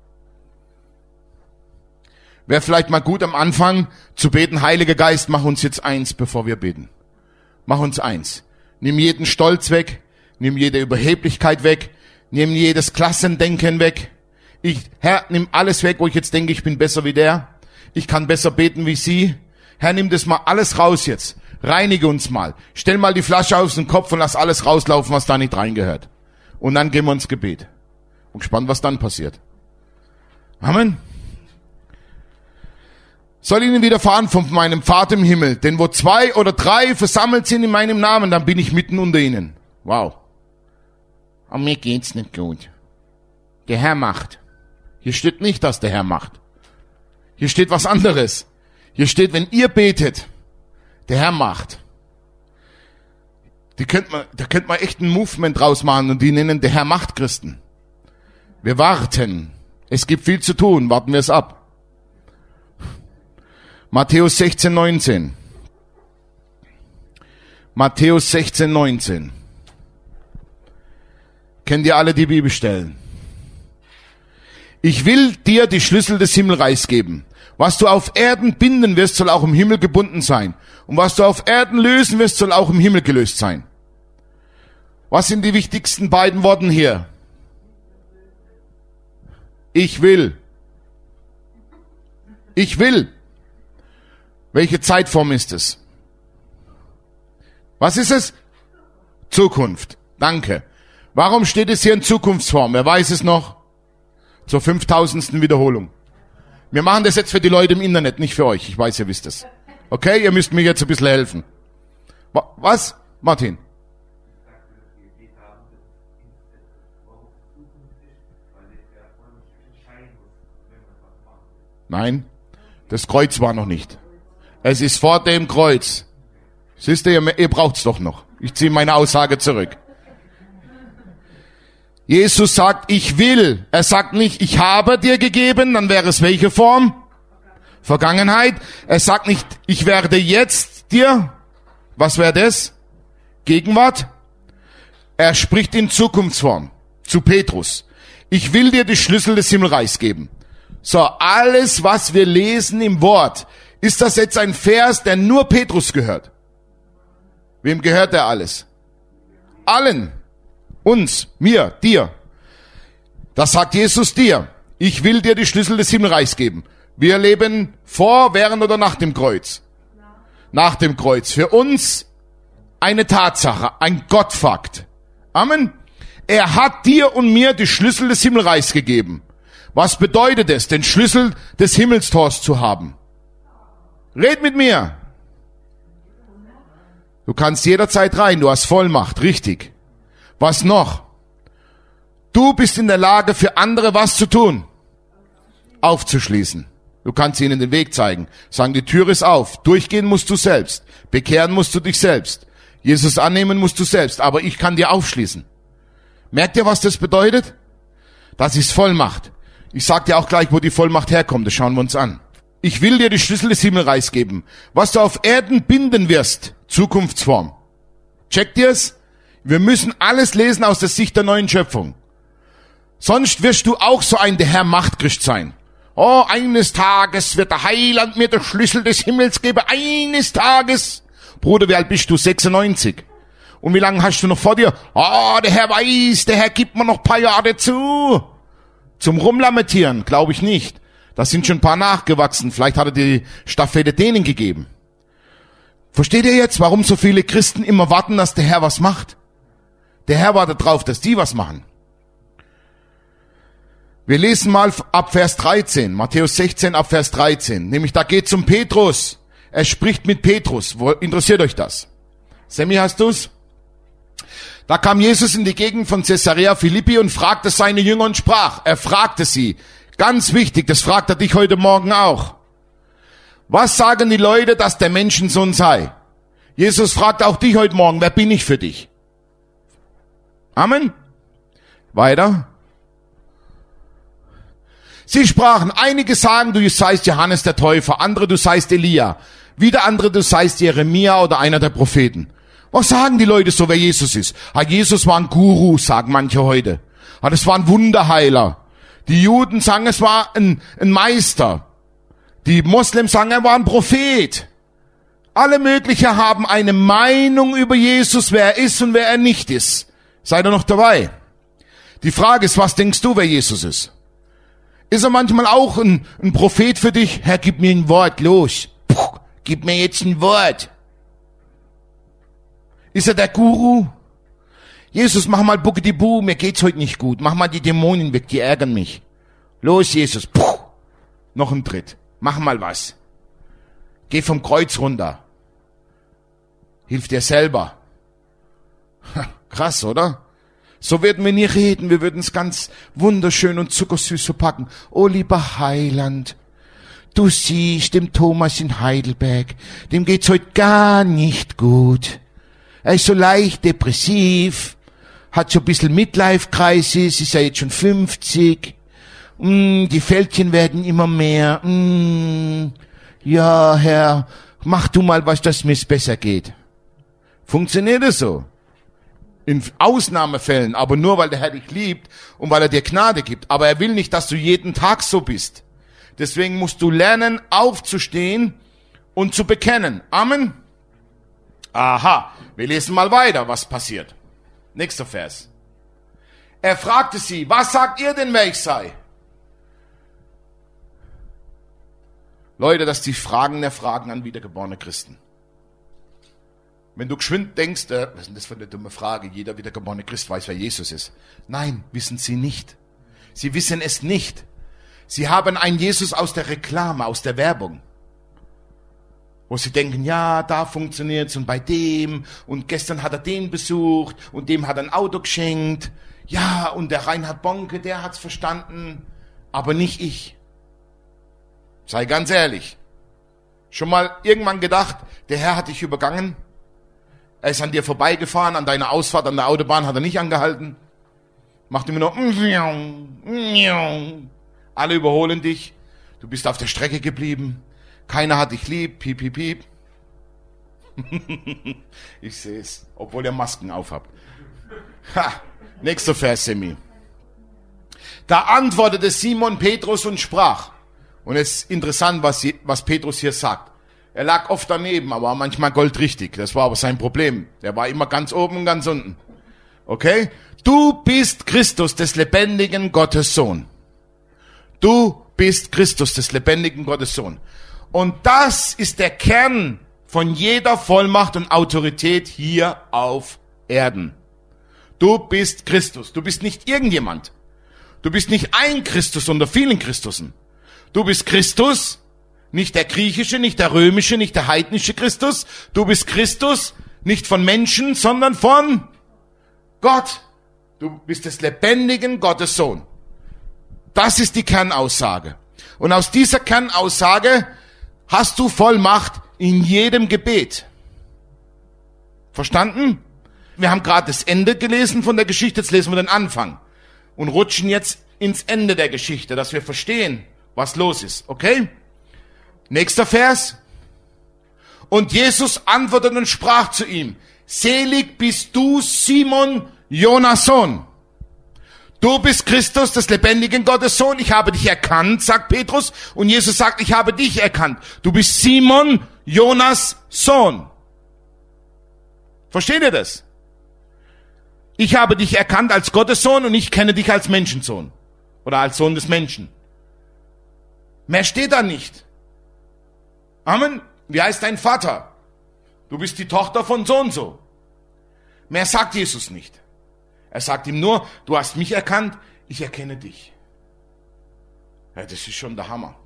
Wäre vielleicht mal gut am Anfang zu beten, Heiliger Geist, mach uns jetzt eins, bevor wir beten. Mach uns eins. Nimm jeden Stolz weg, nimm jede Überheblichkeit weg, nimm jedes Klassendenken weg. Ich, Herr, nimm alles weg, wo ich jetzt denke, ich bin besser wie der. Ich kann besser beten wie Sie. Herr, nimm das mal alles raus jetzt. Reinige uns mal. Stell mal die Flasche auf den Kopf und lass alles rauslaufen, was da nicht reingehört. Und dann gehen wir ins Gebet. Und gespannt, was dann passiert. Amen. Soll ihnen widerfahren von meinem Vater im Himmel. Denn wo zwei oder drei versammelt sind in meinem Namen, dann bin ich mitten unter ihnen. Wow. Aber mir geht's nicht gut. Der Herr macht. Hier steht nicht, dass der Herr macht. Hier steht was anderes. Hier steht, wenn ihr betet, der Herr macht. Die könnt man, da könnte man echt ein Movement draus machen und die nennen, der Herr macht Christen. Wir warten. Es gibt viel zu tun. Warten wir es ab. Matthäus sechzehn, neunzehn. Matthäus sechzehn, neunzehn. Kennt ihr alle die Bibelstellen? Ich will dir die Schlüssel des Himmelreichs geben. Was du auf Erden binden wirst, soll auch im Himmel gebunden sein. Und was du auf Erden lösen wirst, soll auch im Himmel gelöst sein. Was sind die wichtigsten beiden Worte hier? Ich will. Ich will. Welche Zeitform ist es? Was ist es? Zukunft. Danke. Warum steht es hier in Zukunftsform? Wer weiß es noch? Zur fünftausendsten Wiederholung. Wir machen das jetzt für die Leute im Internet, nicht für euch. Ich weiß, ihr wisst es. Okay, ihr müsst mir jetzt ein bisschen helfen. Was, Martin? Nein, das Kreuz war noch nicht. Es ist vor dem Kreuz. Siehst du, ihr, ihr braucht's doch noch. Ich ziehe meine Aussage zurück. Jesus sagt, ich will. Er sagt nicht, ich habe dir gegeben, dann wäre es welche Form? Vergangenheit. Er sagt nicht, ich werde jetzt dir. Was wäre das? Gegenwart. Er spricht in Zukunftsform zu Petrus. Ich will dir die Schlüssel des Himmelreichs geben. So, alles, was wir lesen im Wort, ist das jetzt ein Vers, der nur Petrus gehört? Wem gehört der alles? Allen. Uns, mir, dir. Das sagt Jesus dir. Ich will dir die Schlüssel des Himmelreichs geben. Wir leben vor, während oder nach dem Kreuz? Nach dem Kreuz. Für uns eine Tatsache, ein Gottfakt. Amen. Er hat dir und mir die Schlüssel des Himmelreichs gegeben. Was bedeutet es, den Schlüssel des Himmelstors zu haben? Red mit mir. Du kannst jederzeit rein, du hast Vollmacht, richtig. Was noch? Du bist in der Lage, für andere was zu tun? Aufzuschließen. Du kannst ihnen den Weg zeigen. Sagen, die Tür ist auf. Durchgehen musst du selbst. Bekehren musst du dich selbst. Jesus annehmen musst du selbst. Aber ich kann dir aufschließen. Merkt ihr, was das bedeutet? Das ist Vollmacht. Ich sag dir auch gleich, wo die Vollmacht herkommt. Das schauen wir uns an. Ich will dir die Schlüssel des Himmelreichs geben. Was du auf Erden binden wirst, Zukunftsform. Checkt ihr's? Wir müssen alles lesen aus der Sicht der neuen Schöpfung. Sonst wirst du auch so ein der Herr macht Christ sein. Oh, eines Tages wird der Heiland mir den Schlüssel des Himmels geben. Eines Tages. Bruder, wie alt bist du? sechsundneunzig. Und wie lange hast du noch vor dir? Oh, der Herr weiß, der Herr gibt mir noch ein paar Jahre zu. Zum Rumlamentieren, glaube ich nicht. Da sind schon ein paar nachgewachsen. Vielleicht hat er die Stafette denen gegeben. Versteht ihr jetzt, warum so viele Christen immer warten, dass der Herr was macht? Der Herr wartet drauf, dass die was machen. Wir lesen mal ab Vers dreizehn, Matthäus sechzehn ab Vers dreizehn. Nämlich da geht es um Petrus. Er spricht mit Petrus. Wo interessiert euch das? Sammy, hast du's? Da kam Jesus in die Gegend von Caesarea Philippi und fragte seine Jünger und sprach. Er fragte sie. Ganz wichtig, das fragt er dich heute Morgen auch. Was sagen die Leute, dass der Menschensohn sei? Jesus fragt auch dich heute Morgen, wer bin ich für dich? Amen. Weiter. Sie sprachen, einige sagen, du seist Johannes der Täufer, andere, du seist Elia, wieder andere, du seist Jeremia oder einer der Propheten. Was sagen die Leute so, wer Jesus ist? Ah, Jesus war ein Guru, sagen manche heute. Ah, das war ein Wunderheiler. Die Juden sagen, es war ein, ein Meister. Die Moslems sagen, er war ein Prophet. Alle möglichen haben eine Meinung über Jesus, wer er ist und wer er nicht ist. Seid ihr noch dabei? Die Frage ist, was denkst du, wer Jesus ist? Ist er manchmal auch ein, ein Prophet für dich? Herr, gib mir ein Wort, los. Puh, gib mir jetzt ein Wort. Ist er der Guru? Jesus, mach mal Bucke-die-Bu, mir geht's heute nicht gut. Mach mal die Dämonen weg, die ärgern mich. Los, Jesus. Puh, noch ein Tritt. Mach mal was. Geh vom Kreuz runter. Hilf dir selber. Krass, oder? So würden wir nie reden, wir würden es ganz wunderschön und zuckersüß verpacken. Oh, lieber Heiland, du siehst, dem Thomas in Heidelberg, dem geht's heute gar nicht gut. Er ist so leicht depressiv, hat so ein bisschen Midlife-Crisis, ist ja jetzt schon fünfzig. Mm, die Fältchen werden immer mehr. Mm, ja, Herr, mach du mal was, dass mir's besser geht. Funktioniert das so? In Ausnahmefällen, aber nur, weil der Herr dich liebt und weil er dir Gnade gibt. Aber er will nicht, dass du jeden Tag so bist. Deswegen musst du lernen, aufzustehen und zu bekennen. Amen. Aha, wir lesen mal weiter, was passiert. Nächster Vers. Er fragte sie, was sagt ihr denn, wer ich sei? Leute, das sind die Fragen der Fragen an wiedergeborene Christen. Wenn du geschwind denkst, äh, was ist denn das für eine dumme Frage? Jeder wiedergeborene Christ weiß, wer Jesus ist. Nein, wissen sie nicht. Sie wissen es nicht. Sie haben einen Jesus aus der Reklame, aus der Werbung. Wo sie denken, ja, da funktioniert's und bei dem und gestern hat er den besucht und dem hat er ein Auto geschenkt. Ja, und der Reinhard Bonke, der hat's verstanden, aber nicht ich. Sei ganz ehrlich. Schon mal irgendwann gedacht, der Herr hat dich übergangen? Er ist an dir vorbeigefahren, an deiner Ausfahrt an der Autobahn hat er nicht angehalten. Macht immer nur alle überholen dich. Du bist auf der Strecke geblieben. Keiner hat dich lieb. Piep, piep, piep. Ich sehe es, obwohl ihr Masken aufhabt. Ha, nächster Vers, Semi. Da antwortete Simon Petrus und sprach. Und es ist interessant, was, was Petrus hier sagt. Er lag oft daneben, aber manchmal goldrichtig. Das war aber sein Problem. Er war immer ganz oben und ganz unten. Okay? Du bist Christus, des lebendigen Gottes Sohn. Du bist Christus, des lebendigen Gottes Sohn. Und das ist der Kern von jeder Vollmacht und Autorität hier auf Erden. Du bist Christus. Du bist nicht irgendjemand. Du bist nicht ein Christus unter vielen Christusen. Du bist Christus. Nicht der griechische, nicht der römische, nicht der heidnische Christus. Du bist Christus, nicht von Menschen, sondern von Gott. Du bist des lebendigen Gottes Sohn. Das ist die Kernaussage. Und aus dieser Kernaussage hast du Vollmacht in jedem Gebet. Verstanden? wir haben gerade das Ende gelesen von der Geschichte, jetzt lesen wir den Anfang und rutschen jetzt ins Ende der Geschichte, dass wir verstehen, was los ist, okay? Nächster Vers. Und Jesus antwortete und sprach zu ihm, selig bist du, Simon, Jonas Sohn. Du bist Christus, des lebendigen Gottes Sohn. Ich habe dich erkannt, sagt Petrus. Und Jesus sagt, ich habe dich erkannt. Du bist Simon, Jonas Sohn. Versteht ihr das? Ich habe dich erkannt als Gottes Sohn und ich kenne dich als Menschensohn. Oder als Sohn des Menschen. Mehr steht da nicht. Amen. Wie heißt dein Vater? Du bist die Tochter von so und so. Mehr sagt Jesus nicht. Er sagt ihm nur, du hast mich erkannt, ich erkenne dich. Ja, das ist schon der Hammer.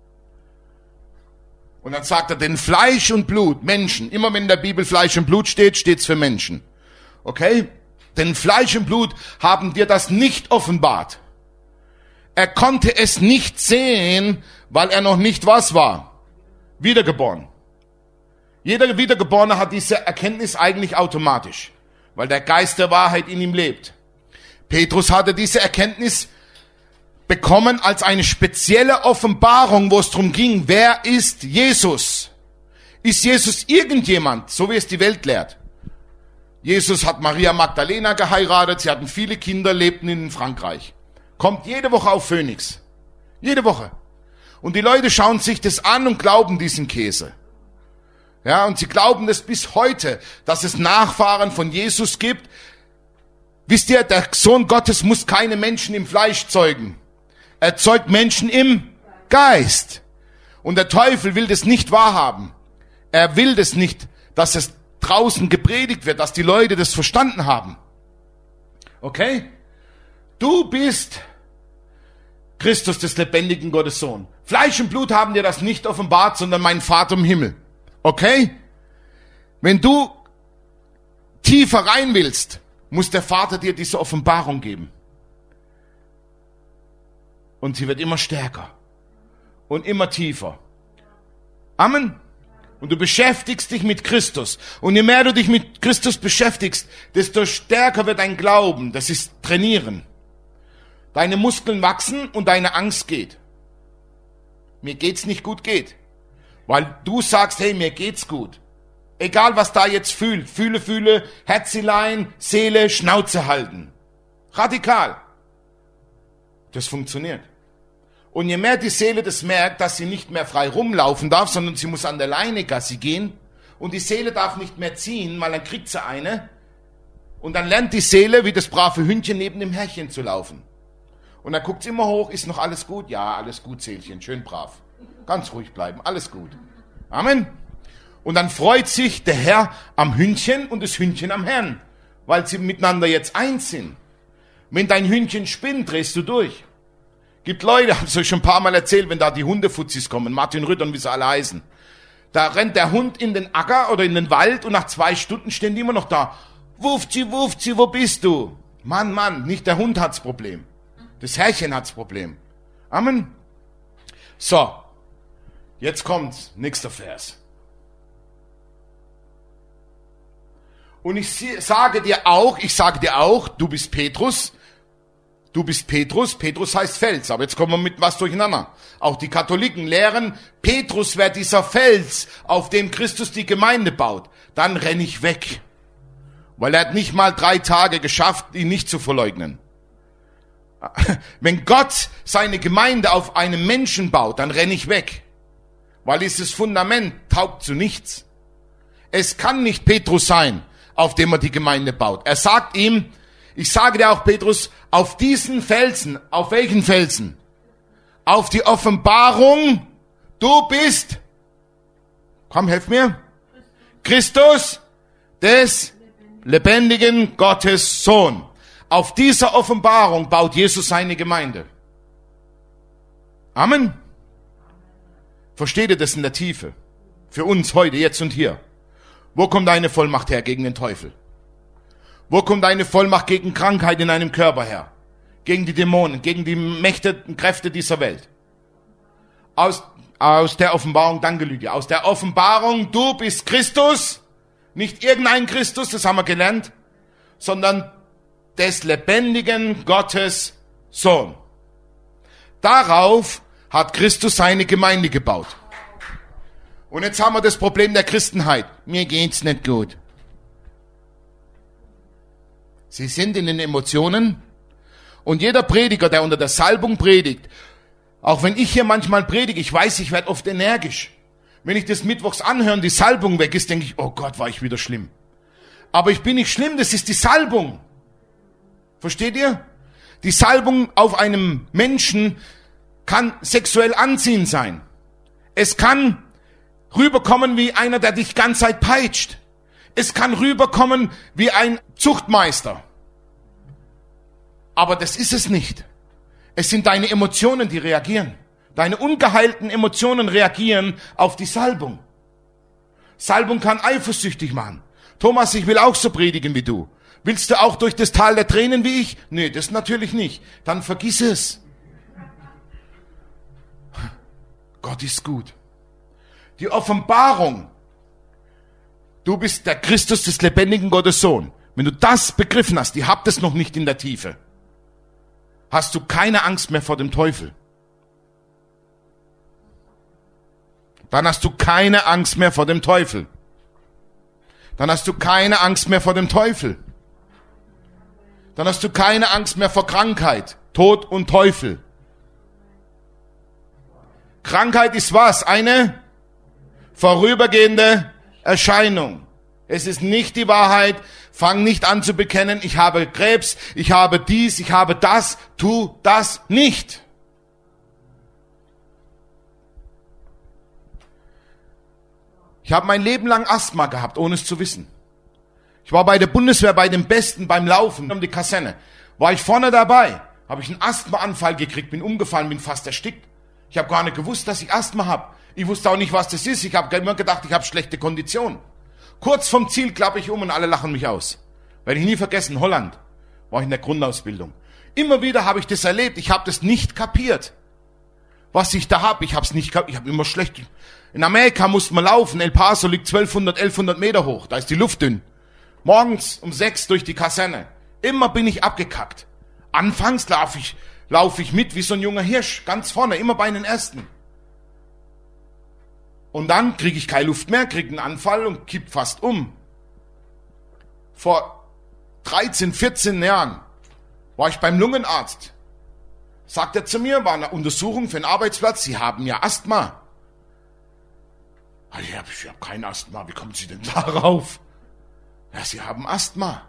Und dann sagt er, denn Fleisch und Blut, Menschen, immer wenn in der Bibel Fleisch und Blut steht, steht's für Menschen. Okay? Denn Fleisch und Blut haben dir das nicht offenbart. Er konnte es nicht sehen, weil er noch nicht was war? Wiedergeboren. Jeder Wiedergeborene hat diese Erkenntnis eigentlich automatisch, weil der Geist der Wahrheit in ihm lebt. Petrus hatte diese Erkenntnis bekommen als eine spezielle Offenbarung, wo es darum ging, wer ist Jesus? Ist Jesus irgendjemand, so wie es die Welt lehrt? Jesus hat Maria Magdalena geheiratet, sie hatten viele Kinder, lebten in Frankreich. Kommt jede Woche auf Phoenix. Jede Woche. Und die Leute schauen sich das an und glauben diesen Käse. Ja, und sie glauben das bis heute, dass es Nachfahren von Jesus gibt. Wisst ihr, der Sohn Gottes muss keine Menschen im Fleisch zeugen. Er zeugt Menschen im Geist. Und der Teufel will das nicht wahrhaben. Er will das nicht, dass es draußen gepredigt wird, dass die Leute das verstanden haben. Okay? Du bist Christus, des lebendigen Gottes Sohn. Fleisch und Blut haben dir das nicht offenbart, sondern mein Vater im Himmel. Okay? Wenn du tiefer rein willst, muss der Vater dir diese Offenbarung geben. Und sie wird immer stärker und immer tiefer. Amen. Und du beschäftigst dich mit Christus. Und je mehr du dich mit Christus beschäftigst, desto stärker wird dein Glauben. Das ist Trainieren. Deine Muskeln wachsen und deine Angst geht. Mir geht's nicht gut, geht. Weil du sagst, hey, mir geht's gut. Egal, was da jetzt fühlt. Fühle, fühle, Herzilein, Seele, Schnauze halten. Radikal. Das funktioniert. Und je mehr die Seele das merkt, dass sie nicht mehr frei rumlaufen darf, sondern sie muss an der Leine Gassi gehen und die Seele darf nicht mehr ziehen, weil dann kriegt sie eine und dann lernt die Seele, wie das brave Hündchen neben dem Herrchen zu laufen. Und dann guckt sie immer hoch, ist noch alles gut? Ja, alles gut, Seelchen, schön brav. Ganz ruhig bleiben, alles gut. Amen. Und dann freut sich der Herr am Hündchen und das Hündchen am Herrn, weil sie miteinander jetzt eins sind. Wenn dein Hündchen spinnt, drehst du durch. Gibt Leute, hab's euch schon ein paar Mal erzählt, wenn da die Hundefuzis kommen, Martin Rütter und wie sie alle heißen. Da rennt der Hund in den Acker oder in den Wald und nach zwei Stunden stehen die immer noch da. Wufzi, Wufzi, wo bist du? Mann, Mann, nicht der Hund hat's Problem. Das Herrchen hat's Problem. Amen. So, jetzt kommt's. Nächster Vers. Und ich sage dir auch, ich sage dir auch, du bist Petrus. Du bist Petrus, Petrus heißt Fels, aber jetzt kommen wir mit was durcheinander. Auch die Katholiken lehren, Petrus wäre dieser Fels, auf dem Christus die Gemeinde baut. Dann renne ich weg, weil er hat nicht mal drei Tage geschafft, ihn nicht zu verleugnen. Wenn Gott seine Gemeinde auf einem Menschen baut, dann renne ich weg, weil dieses Fundament taugt zu nichts. Es kann nicht Petrus sein, auf dem er die Gemeinde baut. Er sagt ihm, ich sage dir auch, Petrus, auf diesen Felsen, auf welchen Felsen? Auf die Offenbarung, du bist, komm, helf mir, Christus, des lebendigen Gottes Sohn. Auf dieser Offenbarung baut Jesus seine Gemeinde. Amen. Versteht ihr das in der Tiefe? Für uns heute, jetzt und hier. Wo kommt deine Vollmacht her gegen den Teufel? Wo kommt deine Vollmacht gegen Krankheit in deinem Körper her? Gegen die Dämonen, gegen die Mächte und Kräfte dieser Welt? Aus, aus der Offenbarung, danke Lydia, aus der Offenbarung, du bist Christus, nicht irgendein Christus, das haben wir gelernt, sondern des lebendigen Gottes Sohn. Darauf hat Christus seine Gemeinde gebaut. Und jetzt haben wir das Problem der Christenheit. Mir geht's nicht gut. Sie sind in den Emotionen. Und jeder Prediger, der unter der Salbung predigt, auch wenn ich hier manchmal predige, ich weiß, ich werde oft energisch. Wenn ich das mittwochs anhöre und die Salbung weg ist, denke ich, oh Gott, war ich wieder schlimm. Aber ich bin nicht schlimm, das ist die Salbung. Versteht ihr? Die Salbung auf einem Menschen kann sexuell anziehend sein. Es kann rüberkommen wie einer, der dich die ganze Zeit peitscht. Es kann rüberkommen wie ein Zuchtmeister. Aber das ist es nicht. Es sind deine Emotionen, die reagieren. Deine ungeheilten Emotionen reagieren auf die Salbung. Salbung kann eifersüchtig machen. Thomas, ich will auch so predigen wie du. Willst du auch durch das Tal der Tränen wie ich? Nee, das natürlich nicht. Dann vergiss es. Gott ist gut. Die Offenbarung. Du bist der Christus des lebendigen Gottes Sohn. Wenn du das begriffen hast, ihr habt es noch nicht in der Tiefe, hast du keine Angst mehr vor dem Teufel. Dann hast du keine Angst mehr vor dem Teufel. Dann hast du keine Angst mehr vor dem Teufel. Dann hast du keine Angst mehr vor Krankheit, Tod und Teufel. Krankheit ist was? Eine vorübergehende Erscheinung. Es ist nicht die Wahrheit. Fang nicht an zu bekennen, ich habe Krebs, ich habe dies, ich habe das. Tu das nicht. Ich habe mein Leben lang Asthma gehabt, ohne es zu wissen. Ich war bei der Bundeswehr bei den Besten beim Laufen um die Kaserne. War ich vorne dabei, habe ich einen Asthmaanfall gekriegt, bin umgefallen, bin fast erstickt. Ich habe gar nicht gewusst, dass ich Asthma habe. Ich wusste auch nicht, was das ist. Ich habe immer gedacht, ich habe schlechte Kondition. Kurz vom Ziel klappe ich um und alle lachen mich aus. Werde ich nie vergessen, Holland war ich in der Grundausbildung. Immer wieder habe ich das erlebt. Ich habe das nicht kapiert, was ich da habe. Ich habe es nicht kapiert. Ich habe immer schlecht. In Amerika musste man laufen. El Paso liegt zwölfhundert, elfhundert Meter hoch. Da ist die Luft dünn. Morgens um sechs durch die Kaserne. Immer bin ich abgekackt. Anfangs laufe ich, laufe ich mit wie so ein junger Hirsch. Ganz vorne, immer bei den Ersten. Und dann kriege ich keine Luft mehr, kriege einen Anfall und kipp fast um. Vor dreizehn, vierzehn Jahren war ich beim Lungenarzt. Sagt er zu mir, war eine Untersuchung für einen Arbeitsplatz, Sie haben ja Asthma. Ich habe hab kein Asthma, wie kommen Sie denn darauf? Ja, Sie haben Asthma.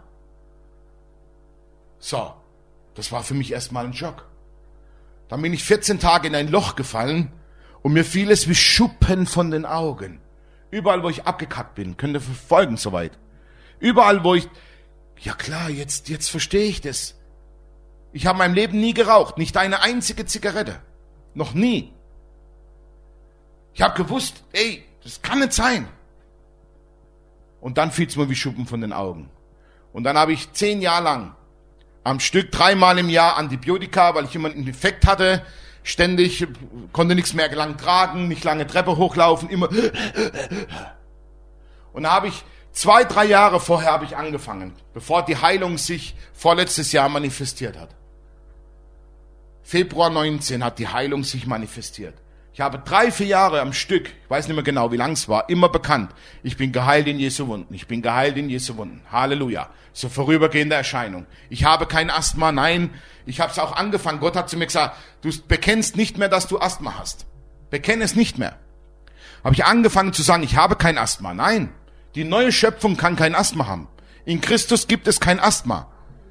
So, das war für mich erstmal ein Schock. Dann bin ich vierzehn Tage in ein Loch gefallen und mir fiel es wie Schuppen von den Augen. Überall, wo ich abgekackt bin, könnt ihr verfolgen soweit. Überall, wo ich, ja klar, jetzt, jetzt verstehe ich das. Ich habe in meinem Leben nie geraucht, nicht eine einzige Zigarette. Noch nie. Ich habe gewusst, ey, das kann nicht sein. Und dann fiel es mir wie Schuppen von den Augen. Und dann habe ich zehn Jahre lang am Stück dreimal im Jahr Antibiotika, weil ich immer einen Infekt hatte, ständig, konnte nichts mehr lang tragen, nicht lange Treppe hochlaufen, immer. Und da habe ich zwei, drei Jahre vorher habe ich angefangen, bevor die Heilung sich vorletztes Jahr manifestiert hat. Februar neunzehn hat die Heilung sich manifestiert. Ich habe drei, vier Jahre am Stück, ich weiß nicht mehr genau, wie lang es war, immer bekannt. Ich bin geheilt in Jesu Wunden. Ich bin geheilt in Jesu Wunden. Halleluja. So vorübergehende Erscheinung. Ich habe kein Asthma, nein. Ich habe es auch angefangen. Gott hat zu mir gesagt, du bekennst nicht mehr, dass du Asthma hast. Bekenne es nicht mehr. Habe ich angefangen zu sagen, ich habe kein Asthma. Nein. Die neue Schöpfung kann kein Asthma haben. In Christus gibt es kein Asthma.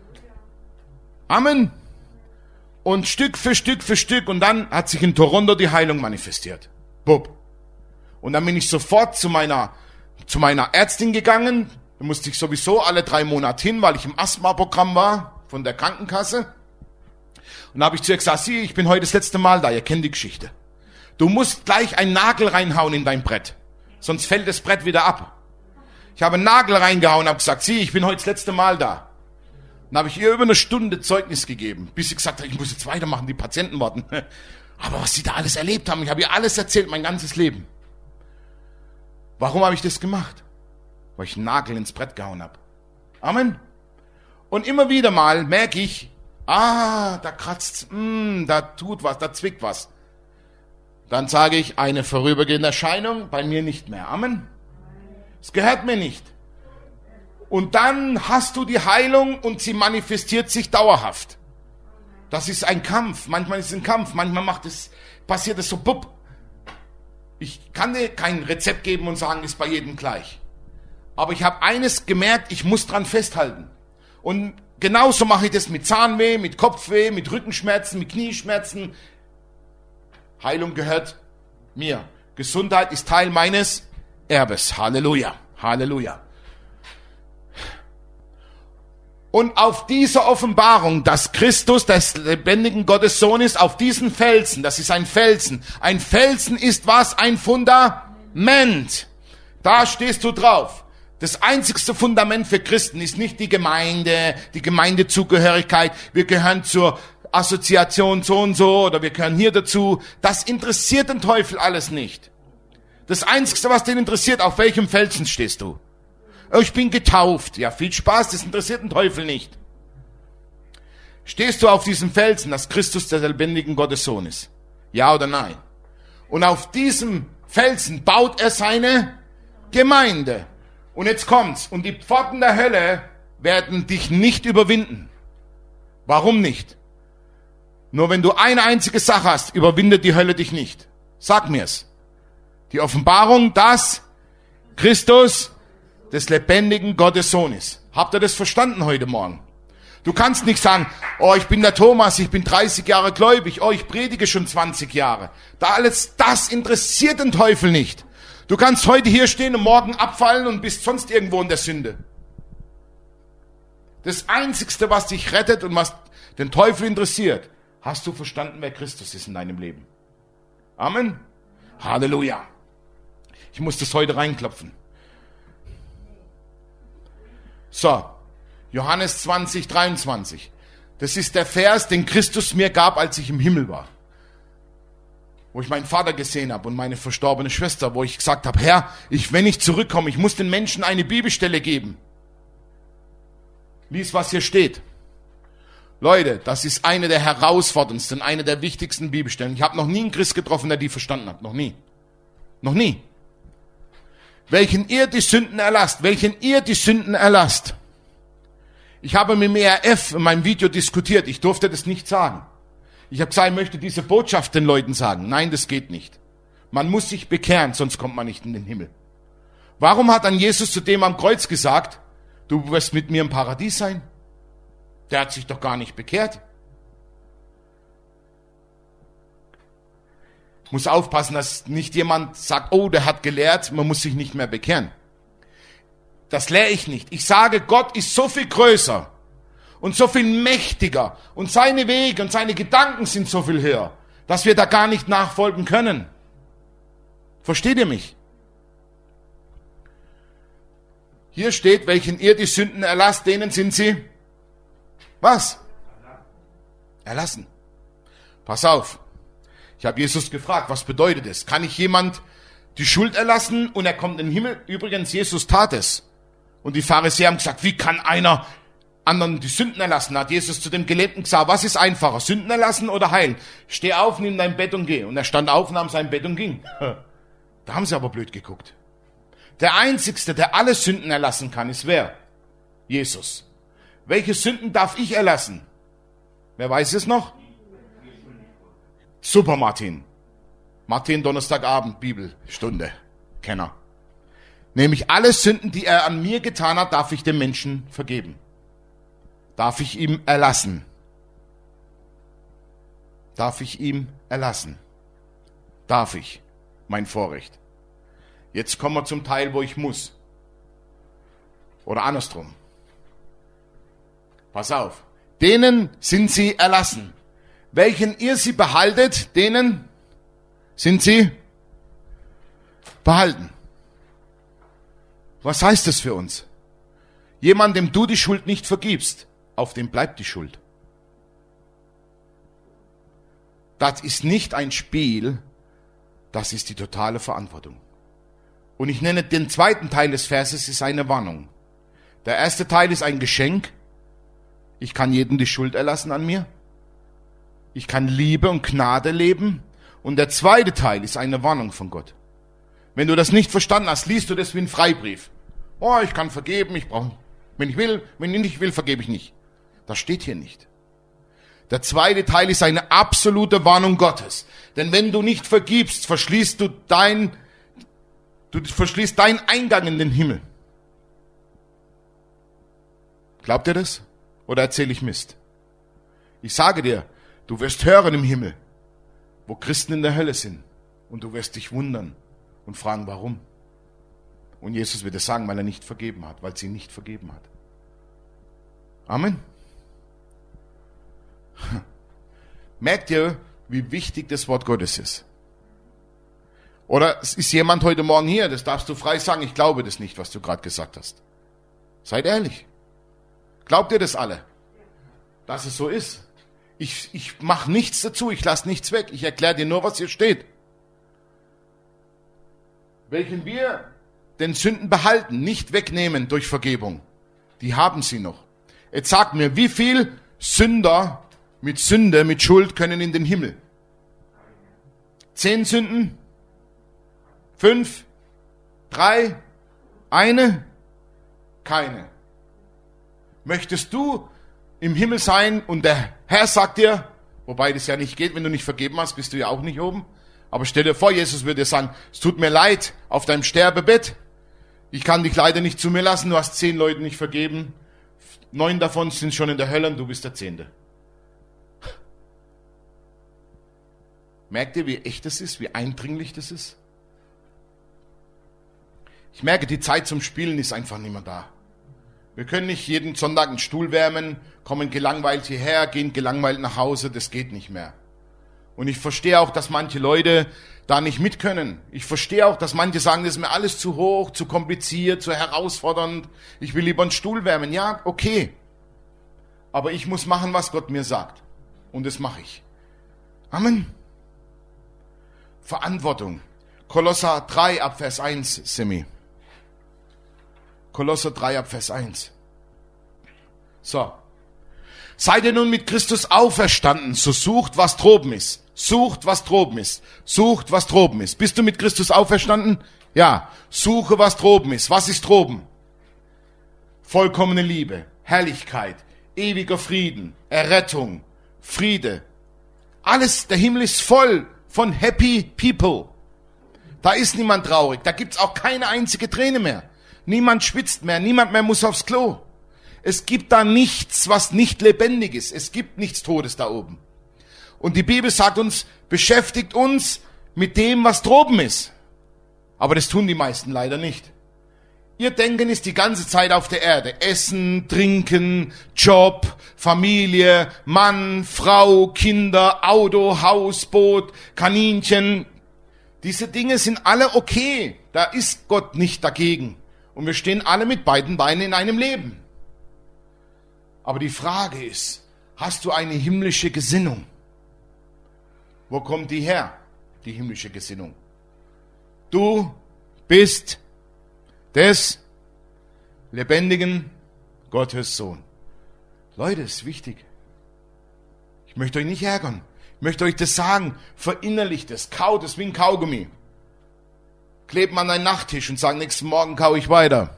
Amen. Und Stück für Stück für Stück. Und dann hat sich in Toronto die Heilung manifestiert. Bub. Und dann bin ich sofort zu meiner, zu meiner Ärztin gegangen. Da musste ich sowieso alle drei Monate hin, weil ich im Asthma-Programm war von der Krankenkasse. Und da habe ich zu ihr gesagt, sie, ich bin heute das letzte Mal da. Ihr kennt die Geschichte. Du musst gleich einen Nagel reinhauen in dein Brett. Sonst fällt das Brett wieder ab. Ich habe einen Nagel reingehauen und habe gesagt, sie, ich bin heute das letzte Mal da. Dann habe ich ihr über eine Stunde Zeugnis gegeben, bis sie gesagt hat, ich muss jetzt weitermachen, die Patienten warten. Aber was sie da alles erlebt haben, ich habe ihr alles erzählt, mein ganzes Leben. Warum habe ich das gemacht? Weil ich einen Nagel ins Brett gehauen habe. Amen. Und immer wieder mal merke ich, ah, da kratzt, mm, da tut was, da zwickt was. Dann sage ich, eine vorübergehende Erscheinung, bei mir nicht mehr. Amen. Es gehört mir nicht. Und dann hast du die Heilung und sie manifestiert sich dauerhaft. Das ist ein Kampf. Manchmal ist es ein Kampf. Manchmal macht es, passiert es so, bupp. Ich kann dir kein Rezept geben und sagen, ist bei jedem gleich. Aber ich habe eines gemerkt, ich muss dran festhalten. Und genauso mache ich das mit Zahnweh, mit Kopfweh, mit Rückenschmerzen, mit Knieschmerzen. Heilung gehört mir. Gesundheit ist Teil meines Erbes. Halleluja. Halleluja. Und auf dieser Offenbarung, dass Christus des lebendigen Gottes Sohn ist, auf diesen Felsen, das ist ein Felsen. Ein Felsen ist was? Ein Fundament. Da stehst du drauf. Das einzigste Fundament für Christen ist nicht die Gemeinde, die Gemeindezugehörigkeit. Wir gehören zur Assoziation so und so oder wir gehören hier dazu. Das interessiert den Teufel alles nicht. Das einzigste, was den interessiert, auf welchem Felsen stehst du? Ich bin getauft. Ja, viel Spaß, das interessiert den Teufel nicht. Stehst du auf diesem Felsen, dass Christus der lebendigen Gottes Sohn ist? Ja oder nein? Und auf diesem Felsen baut er seine Gemeinde. Und jetzt kommt's. Und die Pforten der Hölle werden dich nicht überwinden. Warum nicht? Nur wenn du eine einzige Sache hast, überwindet die Hölle dich nicht. Sag mir's. Die Offenbarung, dass Christus des lebendigen Gottes Sohn ist. Habt ihr das verstanden heute Morgen? Du kannst nicht sagen, oh, ich bin der Thomas, ich bin dreißig Jahre gläubig, oh, ich predige schon zwanzig Jahre. Da alles, das interessiert den Teufel nicht. Du kannst heute hier stehen und morgen abfallen und bist sonst irgendwo in der Sünde. Das Einzigste, was dich rettet und was den Teufel interessiert, hast du verstanden, wer Christus ist in deinem Leben. Amen. Halleluja. Ich muss das heute reinklopfen. So, Johannes zwanzig, dreiundzwanzig. Das ist der Vers, den Christus mir gab, als ich im Himmel war. Wo ich meinen Vater gesehen habe und meine verstorbene Schwester, wo ich gesagt habe, Herr, ich, wenn ich zurückkomme, ich muss den Menschen eine Bibelstelle geben. Lies, was hier steht. Leute, das ist eine der herausforderndsten, eine der wichtigsten Bibelstellen. Ich habe noch nie einen Christ getroffen, der die verstanden hat. Noch nie. Noch nie. Welchen ihr die Sünden erlasst, welchen ihr die Sünden erlasst. Ich habe mit dem E R F in meinem Video diskutiert, ich durfte das nicht sagen. Ich habe gesagt, ich möchte diese Botschaft den Leuten sagen. Nein, das geht nicht. Man muss sich bekehren, sonst kommt man nicht in den Himmel. Warum hat dann Jesus zu dem am Kreuz gesagt, du wirst mit mir im Paradies sein? Der hat sich doch gar nicht bekehrt. Muss aufpassen, dass nicht jemand sagt, oh, der hat gelehrt, man muss sich nicht mehr bekehren. Das lehre ich nicht. Ich sage, Gott ist so viel größer und so viel mächtiger und seine Wege und seine Gedanken sind so viel höher, dass wir da gar nicht nachfolgen können. Versteht ihr mich? Hier steht, welchen ihr die Sünden erlasst, denen sind sie, was? Erlassen. Pass auf. Ich habe Jesus gefragt, was bedeutet es? Kann ich jemand die Schuld erlassen und er kommt in den Himmel? Übrigens, Jesus tat es. Und die Pharisäer haben gesagt, wie kann einer anderen die Sünden erlassen? Da hat Jesus zu dem Gelähmten gesagt, was ist einfacher, Sünden erlassen oder heilen? Steh auf, nimm dein Bett und geh. Und er stand auf, nahm sein Bett und ging. Da haben sie aber blöd geguckt. Der Einzigste, der alle Sünden erlassen kann, ist wer? Jesus. Welche Sünden darf ich erlassen? Wer weiß es noch? Super, Martin. Martin, Donnerstagabend, Bibelstunde. Kenner. Nämlich alle Sünden, die er an mir getan hat, darf ich dem Menschen vergeben. Darf ich ihm erlassen. Darf ich ihm erlassen. Darf ich. Mein Vorrecht. Jetzt kommen wir zum Teil, wo ich muss. Oder andersrum. Pass auf. Denen sind sie erlassen. Welchen ihr sie behaltet, denen sind sie behalten. Was heißt das für uns? Jemand, dem du die Schuld nicht vergibst, auf dem bleibt die Schuld. Das ist nicht ein Spiel, das ist die totale Verantwortung. Und ich nenne den zweiten Teil des Verses, ist eine Warnung. Der erste Teil ist ein Geschenk Ich kann jedem die Schuld erlassen an mir. Ich kann Liebe und Gnade leben. Und der zweite Teil ist eine Warnung von Gott. Wenn du das nicht verstanden hast, liest du das wie ein Freibrief. Oh, ich kann vergeben, ich brauche, wenn ich will, wenn ich nicht will, vergebe ich nicht. Das steht hier nicht. Der zweite Teil ist eine absolute Warnung Gottes. Denn wenn du nicht vergibst, verschließt du dein, du verschließt deinen Eingang in den Himmel. Glaubt ihr das? Oder erzähle ich Mist? Ich sage dir, du wirst hören im Himmel, wo Christen in der Hölle sind. Und du wirst dich wundern und fragen, warum. Und Jesus wird es sagen, weil er nicht vergeben hat, weil sie nicht vergeben hat. Amen. Merkt ihr, wie wichtig das Wort Gottes ist? Oder ist jemand heute Morgen hier, das darfst du frei sagen, ich glaube das nicht, was du gerade gesagt hast. Seid ehrlich. Glaubt ihr das alle? Dass es so ist? Ich, ich mache nichts dazu, ich lasse nichts weg, ich erkläre dir nur, was hier steht. Welchen wir den Sünden behalten, nicht wegnehmen durch Vergebung. Die haben sie noch. Jetzt sagt mir, wie viel Sünder mit Sünde, mit Schuld können in den Himmel? Zehn Sünden? Fünf? Drei? Eine? Keine. Möchtest du im Himmel sein und der Herr sagt dir, wobei das ja nicht geht, wenn du nicht vergeben hast, bist du ja auch nicht oben. Aber stell dir vor, Jesus würde dir sagen, es tut mir leid, auf deinem Sterbebett, ich kann dich leider nicht zu mir lassen, du hast zehn Leuten nicht vergeben, neun davon sind schon in der Hölle und du bist der Zehnte. Merkt ihr, wie echt das ist, wie eindringlich das ist? Ich merke, die Zeit zum Spielen ist einfach nicht mehr da. Wir können nicht jeden Sonntag einen Stuhl wärmen, kommen gelangweilt hierher, gehen gelangweilt nach Hause, das geht nicht mehr. Und ich verstehe auch, dass manche Leute da nicht mit können. Ich verstehe auch, dass manche sagen, das ist mir alles zu hoch, zu kompliziert, zu herausfordernd. Ich will lieber einen Stuhl wärmen. Ja, okay. Aber ich muss machen, was Gott mir sagt. Und das mache ich. Amen. Verantwortung. Kolosser drei ab Vers eins, Semi. Kolosser drei ab Vers eins. So. Seid ihr nun mit Christus auferstanden, so sucht, was droben ist. Sucht, was droben ist. Sucht, was droben ist. Bist du mit Christus auferstanden? Ja. Suche, was droben ist. Was ist droben? Vollkommene Liebe, Herrlichkeit, ewiger Frieden, Errettung, Friede. Alles, der Himmel ist voll von happy people. Da ist niemand traurig. Da gibt's auch keine einzige Träne mehr. Niemand schwitzt mehr. Niemand mehr muss aufs Klo. Es gibt da nichts, was nicht lebendig ist. Es gibt nichts Todes da oben. Und die Bibel sagt uns, beschäftigt uns mit dem, was droben ist. Aber das tun die meisten leider nicht. Ihr Denken ist die ganze Zeit auf der Erde. Essen, Trinken, Job, Familie, Mann, Frau, Kinder, Auto, Haus, Boot, Kaninchen. Diese Dinge sind alle okay. Da ist Gott nicht dagegen. Und wir stehen alle mit beiden Beinen in einem Leben. Aber die Frage ist, hast du eine himmlische Gesinnung? Wo kommt die her, die himmlische Gesinnung? Du bist des lebendigen Gottes Sohn. Leute, das ist wichtig. Ich möchte euch nicht ärgern. Ich möchte euch das sagen. Verinnerlicht es, kaut es wie ein Kaugummi. Klebt man an einen Nachttisch und sagt, nächsten Morgen kau ich weiter.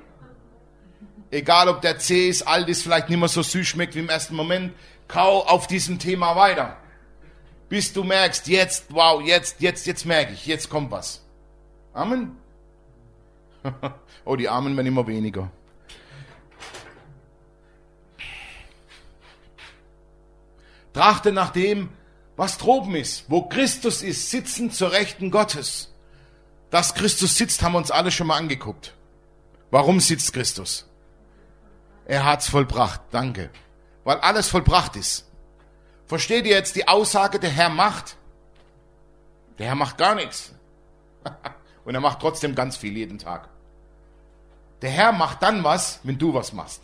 Egal, ob der zäh ist, alt ist, vielleicht nicht mehr so süß schmeckt wie im ersten Moment, kau auf diesem Thema weiter. Bis du merkst, jetzt, wow, jetzt, jetzt, jetzt merke ich, jetzt kommt was. Amen. Oh, die Amen werden immer weniger. Trachte nach dem, was droben ist, wo Christus ist, sitzend zur Rechten Gottes. Dass Christus sitzt, haben wir uns alle schon mal angeguckt. Warum sitzt Christus? Er hat's vollbracht, danke. Weil alles vollbracht ist. Versteht ihr jetzt die Aussage, der Herr macht? Der Herr macht gar nichts. Und er macht trotzdem ganz viel jeden Tag. Der Herr macht dann was, wenn du was machst.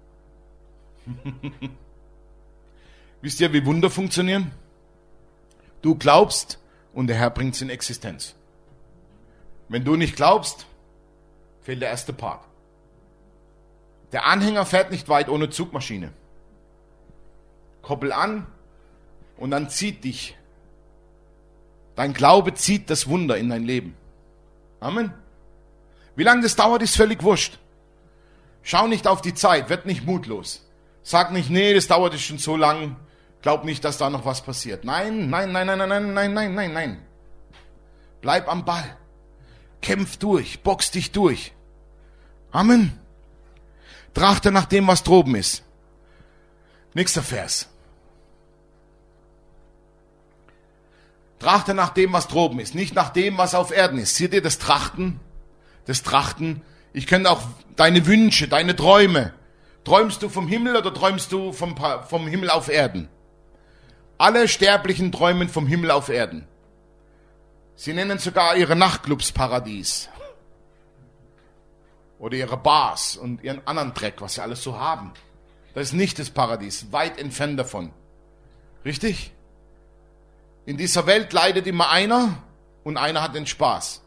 Wisst ihr, wie Wunder funktionieren? Du glaubst und der Herr bringt es in Existenz. Wenn du nicht glaubst, fehlt der erste Part. Der Anhänger fährt nicht weit ohne Zugmaschine. koppel an und dann zieht dich. Dein Glaube zieht das Wunder in dein Leben. Amen. Wie lange das dauert, ist völlig wurscht. Schau nicht auf die Zeit, werd nicht mutlos. Sag nicht, nee, das dauert jetzt schon so lang, glaub nicht, dass da noch was passiert. Nein, nein, nein, nein, nein, nein, nein, nein, nein, nein. Bleib am Ball. Kämpf durch, box dich durch. Amen. Trachte nach dem, was droben ist. Nächster Vers. Trachte nach dem, was droben ist, nicht nach dem, was auf Erden ist. Seht ihr das Trachten? Das Trachten. Ich kenne auch deine Wünsche, deine Träume. Träumst du vom Himmel oder träumst du vom, vom Himmel auf Erden? Alle Sterblichen träumen vom Himmel auf Erden. Sie nennen sogar ihre Nachtclubs Paradies. Oder ihre Bars und ihren anderen Dreck, was sie alles so haben. Das ist nicht das Paradies, weit entfernt davon. Richtig? In dieser Welt leidet immer einer und einer hat den Spaß.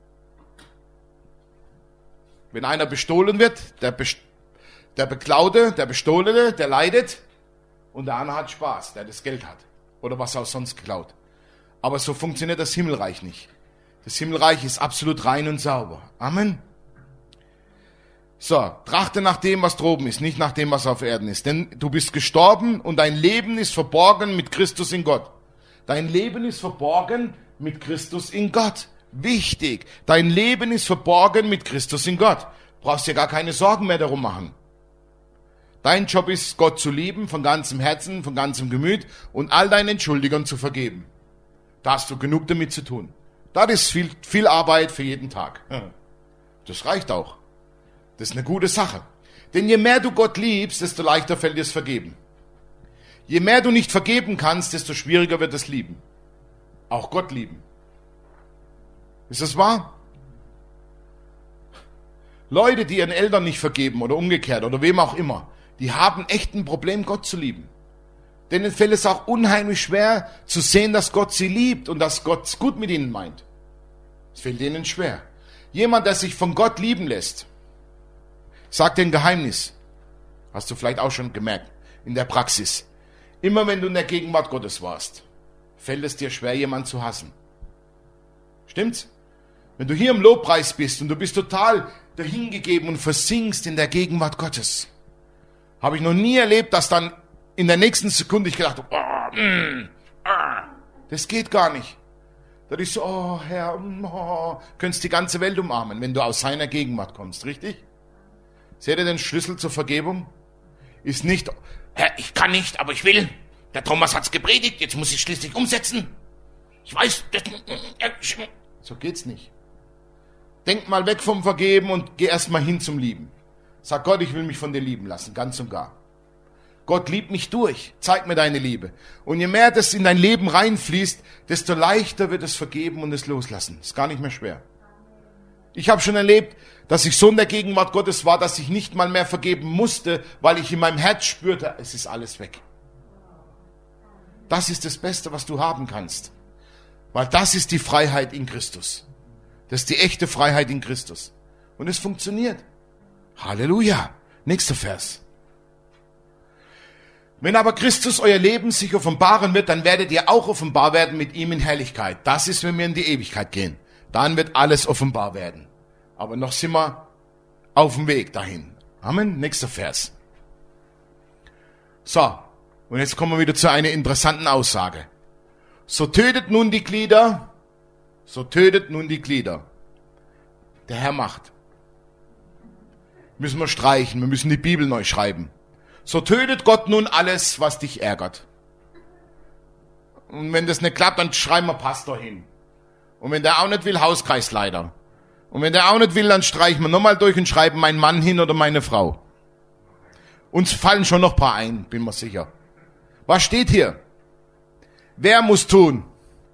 Wenn einer bestohlen wird, der, Best- der Beklaute, der Bestohlene, der leidet und der andere hat Spaß, der das Geld hat oder was auch sonst geklaut. Aber so funktioniert das Himmelreich nicht. Das Himmelreich ist absolut rein und sauber. Amen. So, trachte nach dem, was droben ist, nicht nach dem, was auf Erden ist. Denn du bist gestorben und dein Leben ist verborgen mit Christus in Gott. Dein Leben ist verborgen mit Christus in Gott. Wichtig. Dein Leben ist verborgen mit Christus in Gott. Brauchst dir gar keine Sorgen mehr darum machen. Dein Job ist, Gott zu lieben, von ganzem Herzen, von ganzem Gemüt und all deinen Entschuldigern zu vergeben. Da hast du genug damit zu tun. Das ist viel, viel Arbeit für jeden Tag. Das reicht auch. Das ist eine gute Sache. Denn je mehr du Gott liebst, desto leichter fällt dir es vergeben. Je mehr du nicht vergeben kannst, desto schwieriger wird es lieben. Auch Gott lieben. Ist das wahr? Leute, die ihren Eltern nicht vergeben oder umgekehrt oder wem auch immer, die haben echt ein Problem, Gott zu lieben. Denen fällt es auch unheimlich schwer zu sehen, dass Gott sie liebt und dass Gott es gut mit ihnen meint. Es fällt denen schwer. Jemand, der sich von Gott lieben lässt, sagt dir ein Geheimnis. Hast du vielleicht auch schon gemerkt in der Praxis. Immer wenn du in der Gegenwart Gottes warst, fällt es dir schwer, jemanden zu hassen. Stimmt's? Wenn du hier im Lobpreis bist und du bist total dahingegeben und versinkst in der Gegenwart Gottes, habe ich noch nie erlebt, dass dann in der nächsten Sekunde ich gedacht habe, oh, mm, ah, das geht gar nicht. Da ist so, oh Herr, oh, könntest die ganze Welt umarmen, wenn du aus seiner Gegenwart kommst, richtig? Seht ihr den Schlüssel zur Vergebung? Ist nicht, Herr, ich kann nicht, aber ich will. Der Thomas hat's gepredigt, jetzt muss ich schließlich umsetzen. Ich weiß, das, so geht's nicht. Denk mal weg vom Vergeben und geh erst mal hin zum Lieben. Sag Gott, ich will mich von dir lieben lassen, ganz und gar. Gott liebt mich durch, zeig mir deine Liebe. Und je mehr das in dein Leben reinfließt, desto leichter wird es vergeben und es loslassen. Ist gar nicht mehr schwer. Ich habe schon erlebt, dass ich so in der Gegenwart Gottes war, dass ich nicht mal mehr vergeben musste, weil ich in meinem Herz spürte, es ist alles weg. Das ist das Beste, was du haben kannst. Weil das ist die Freiheit in Christus. Das ist die echte Freiheit in Christus. Und es funktioniert. Halleluja. Nächster Vers. Wenn aber Christus euer Leben sich offenbaren wird, dann werdet ihr auch offenbar werden mit ihm in Herrlichkeit. Das ist, wenn wir in die Ewigkeit gehen. Dann wird alles offenbar werden. Aber noch sind wir auf dem Weg dahin. Amen. Nächster Vers. So. Und jetzt kommen wir wieder zu einer interessanten Aussage. So tötet nun die Glieder, so tötet nun die Glieder. Der Herr macht. Müssen wir streichen, wir müssen die Bibel neu schreiben. So tötet Gott nun alles, was dich ärgert. Und wenn das nicht klappt, dann schreiben wir Pastor hin. Und wenn der auch nicht will, Hauskreisleiter. Und wenn der auch nicht will, dann streichen wir nochmal durch und schreiben meinen Mann hin oder meine Frau. Uns fallen schon noch ein paar ein, bin mir sicher. Was steht hier? Wer muss tun?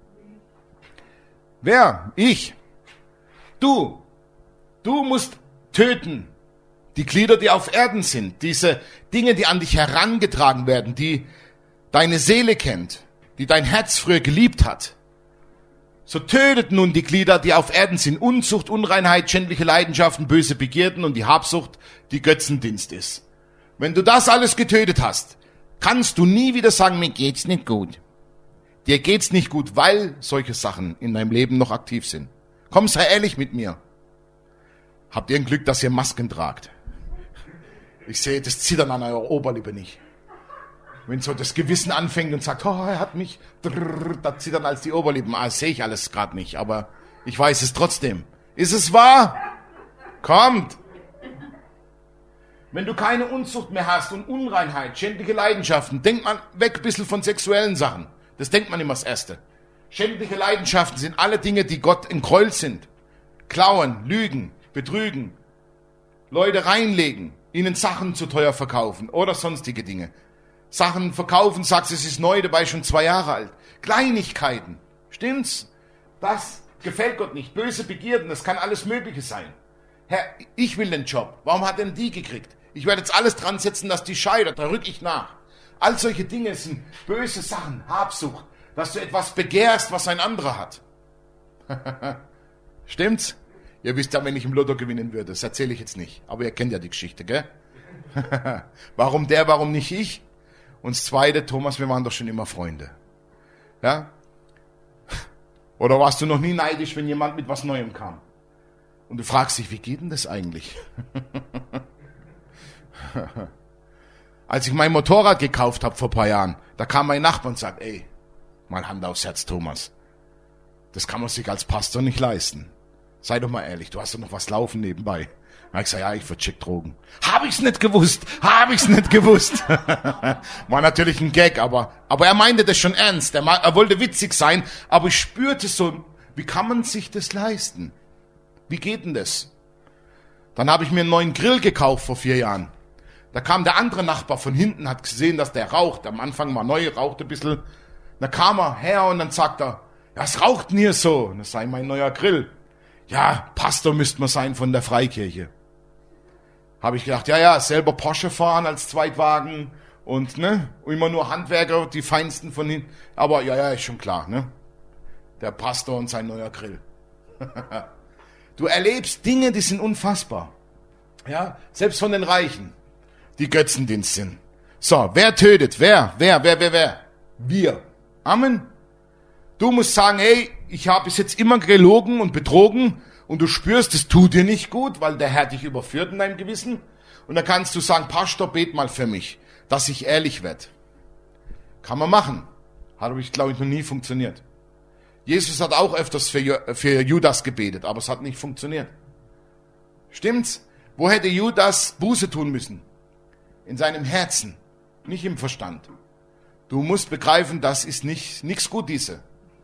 Wer? Ich. Du. Du musst töten. Die Glieder, die auf Erden sind. Diese Dinge, die an dich herangetragen werden, die deine Seele kennt, die dein Herz früher geliebt hat. So tötet nun die Glieder, die auf Erden sind. Unzucht, Unreinheit, schändliche Leidenschaften, böse Begierden und die Habsucht, die Götzendienst ist. Wenn du das alles getötet hast, kannst du nie wieder sagen, mir geht's nicht gut. Dir geht's nicht gut, weil solche Sachen in deinem Leben noch aktiv sind. Komm, sei ehrlich mit mir. Habt ihr ein Glück, dass ihr Masken tragt? Ich sehe das Zittern an eurer Oberlippe nicht. Wenn so das Gewissen anfängt und sagt, oh, er hat mich, drrr, da zittern als die Oberlippen. Ah, sehe ich alles gerade nicht, aber ich weiß es trotzdem. Ist es wahr? Kommt! Wenn du keine Unzucht mehr hast und Unreinheit, schändliche Leidenschaften, denkt man weg ein bisschen von sexuellen Sachen. Das denkt man immer das Erste. Schändliche Leidenschaften sind alle Dinge, die Gott in Gräuel sind. Klauen, lügen, betrügen, Leute reinlegen, ihnen Sachen zu teuer verkaufen oder sonstige Dinge. Sachen verkaufen, sagst es ist neu, dabei schon zwei Jahre alt. Kleinigkeiten, stimmt's? Das gefällt Gott nicht. Böse Begierden, das kann alles Mögliche sein. Herr, ich will den Job. Warum hat denn die gekriegt? Ich werde jetzt alles dran setzen, dass die scheitert. Da rück ich nach. All solche Dinge sind böse Sachen, Habsucht, dass du etwas begehrst, was ein anderer hat. Stimmt's? Ihr wisst ja, wenn ich im Lotto gewinnen würde. Das erzähle ich jetzt nicht. Aber ihr kennt ja die Geschichte, gell? Warum der, warum nicht ich? Und das Zweite, Thomas, wir waren doch schon immer Freunde. Ja? Oder warst du noch nie neidisch, wenn jemand mit was Neuem kam? Und du fragst dich, wie geht denn das eigentlich? Als ich mein Motorrad gekauft habe vor ein paar Jahren, da kam mein Nachbar und sagt, ey, mal Hand aufs Herz, Thomas. Das kann man sich als Pastor nicht leisten. Sei doch mal ehrlich, du hast doch noch was laufen nebenbei. Da hab ich gesagt, ja, ich vercheck Drogen. Hab ich's nicht gewusst, hab ich's nicht gewusst. War natürlich ein Gag, aber, aber er meinte das schon ernst. Er, er wollte witzig sein, aber ich spürte so, wie kann man sich das leisten? Wie geht denn das? Dann habe ich mir einen neuen Grill gekauft vor vier Jahren. Da kam der andere Nachbar von hinten, hat gesehen, dass der raucht. Am Anfang war neu, rauchte ein bisschen. Da kam er her und dann sagt er, ja, was raucht denn hier so? Und das sei mein neuer Grill. Ja, Pastor müsste man sein von der Freikirche. Habe ich gedacht, ja, ja, selber Porsche fahren als Zweitwagen und ne, immer nur Handwerker, die Feinsten von hinten. Aber ja, ja, ist schon klar, ne? Der Pastor und sein neuer Grill. Du erlebst Dinge, die sind unfassbar. Ja, selbst von den Reichen, die Götzendienst sind. So, wer tötet? Wer? Wer? Wer? Wer? Wer? Wir. Amen. Du musst sagen, hey, ich habe bis jetzt immer gelogen und betrogen und du spürst, es tut dir nicht gut, weil der Herr dich überführt in deinem Gewissen. Und dann kannst du sagen, Pastor, bet mal für mich, dass ich ehrlich werde. Kann man machen. Hat aber, ich glaube ich, noch nie funktioniert. Jesus hat auch öfters für, für Judas gebetet, aber es hat nicht funktioniert. Stimmt's? Wo hätte Judas Buße tun müssen? In seinem Herzen, nicht im Verstand. Du musst begreifen, das ist nicht nichts gut, diese.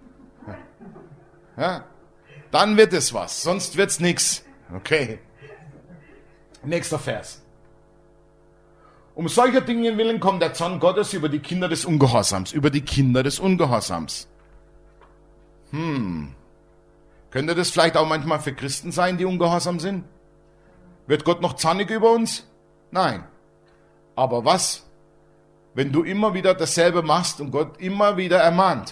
Ja? Dann wird es was, sonst wird's nix. Okay. Nächster Vers. Um solcher Dinge willen kommt der Zorn Gottes über die Kinder des Ungehorsams, über die Kinder des Ungehorsams. Hm. Könnte das vielleicht auch manchmal für Christen sein, die ungehorsam sind? Wird Gott noch zornig über uns? Nein. Aber was, wenn du immer wieder dasselbe machst und Gott immer wieder ermahnt?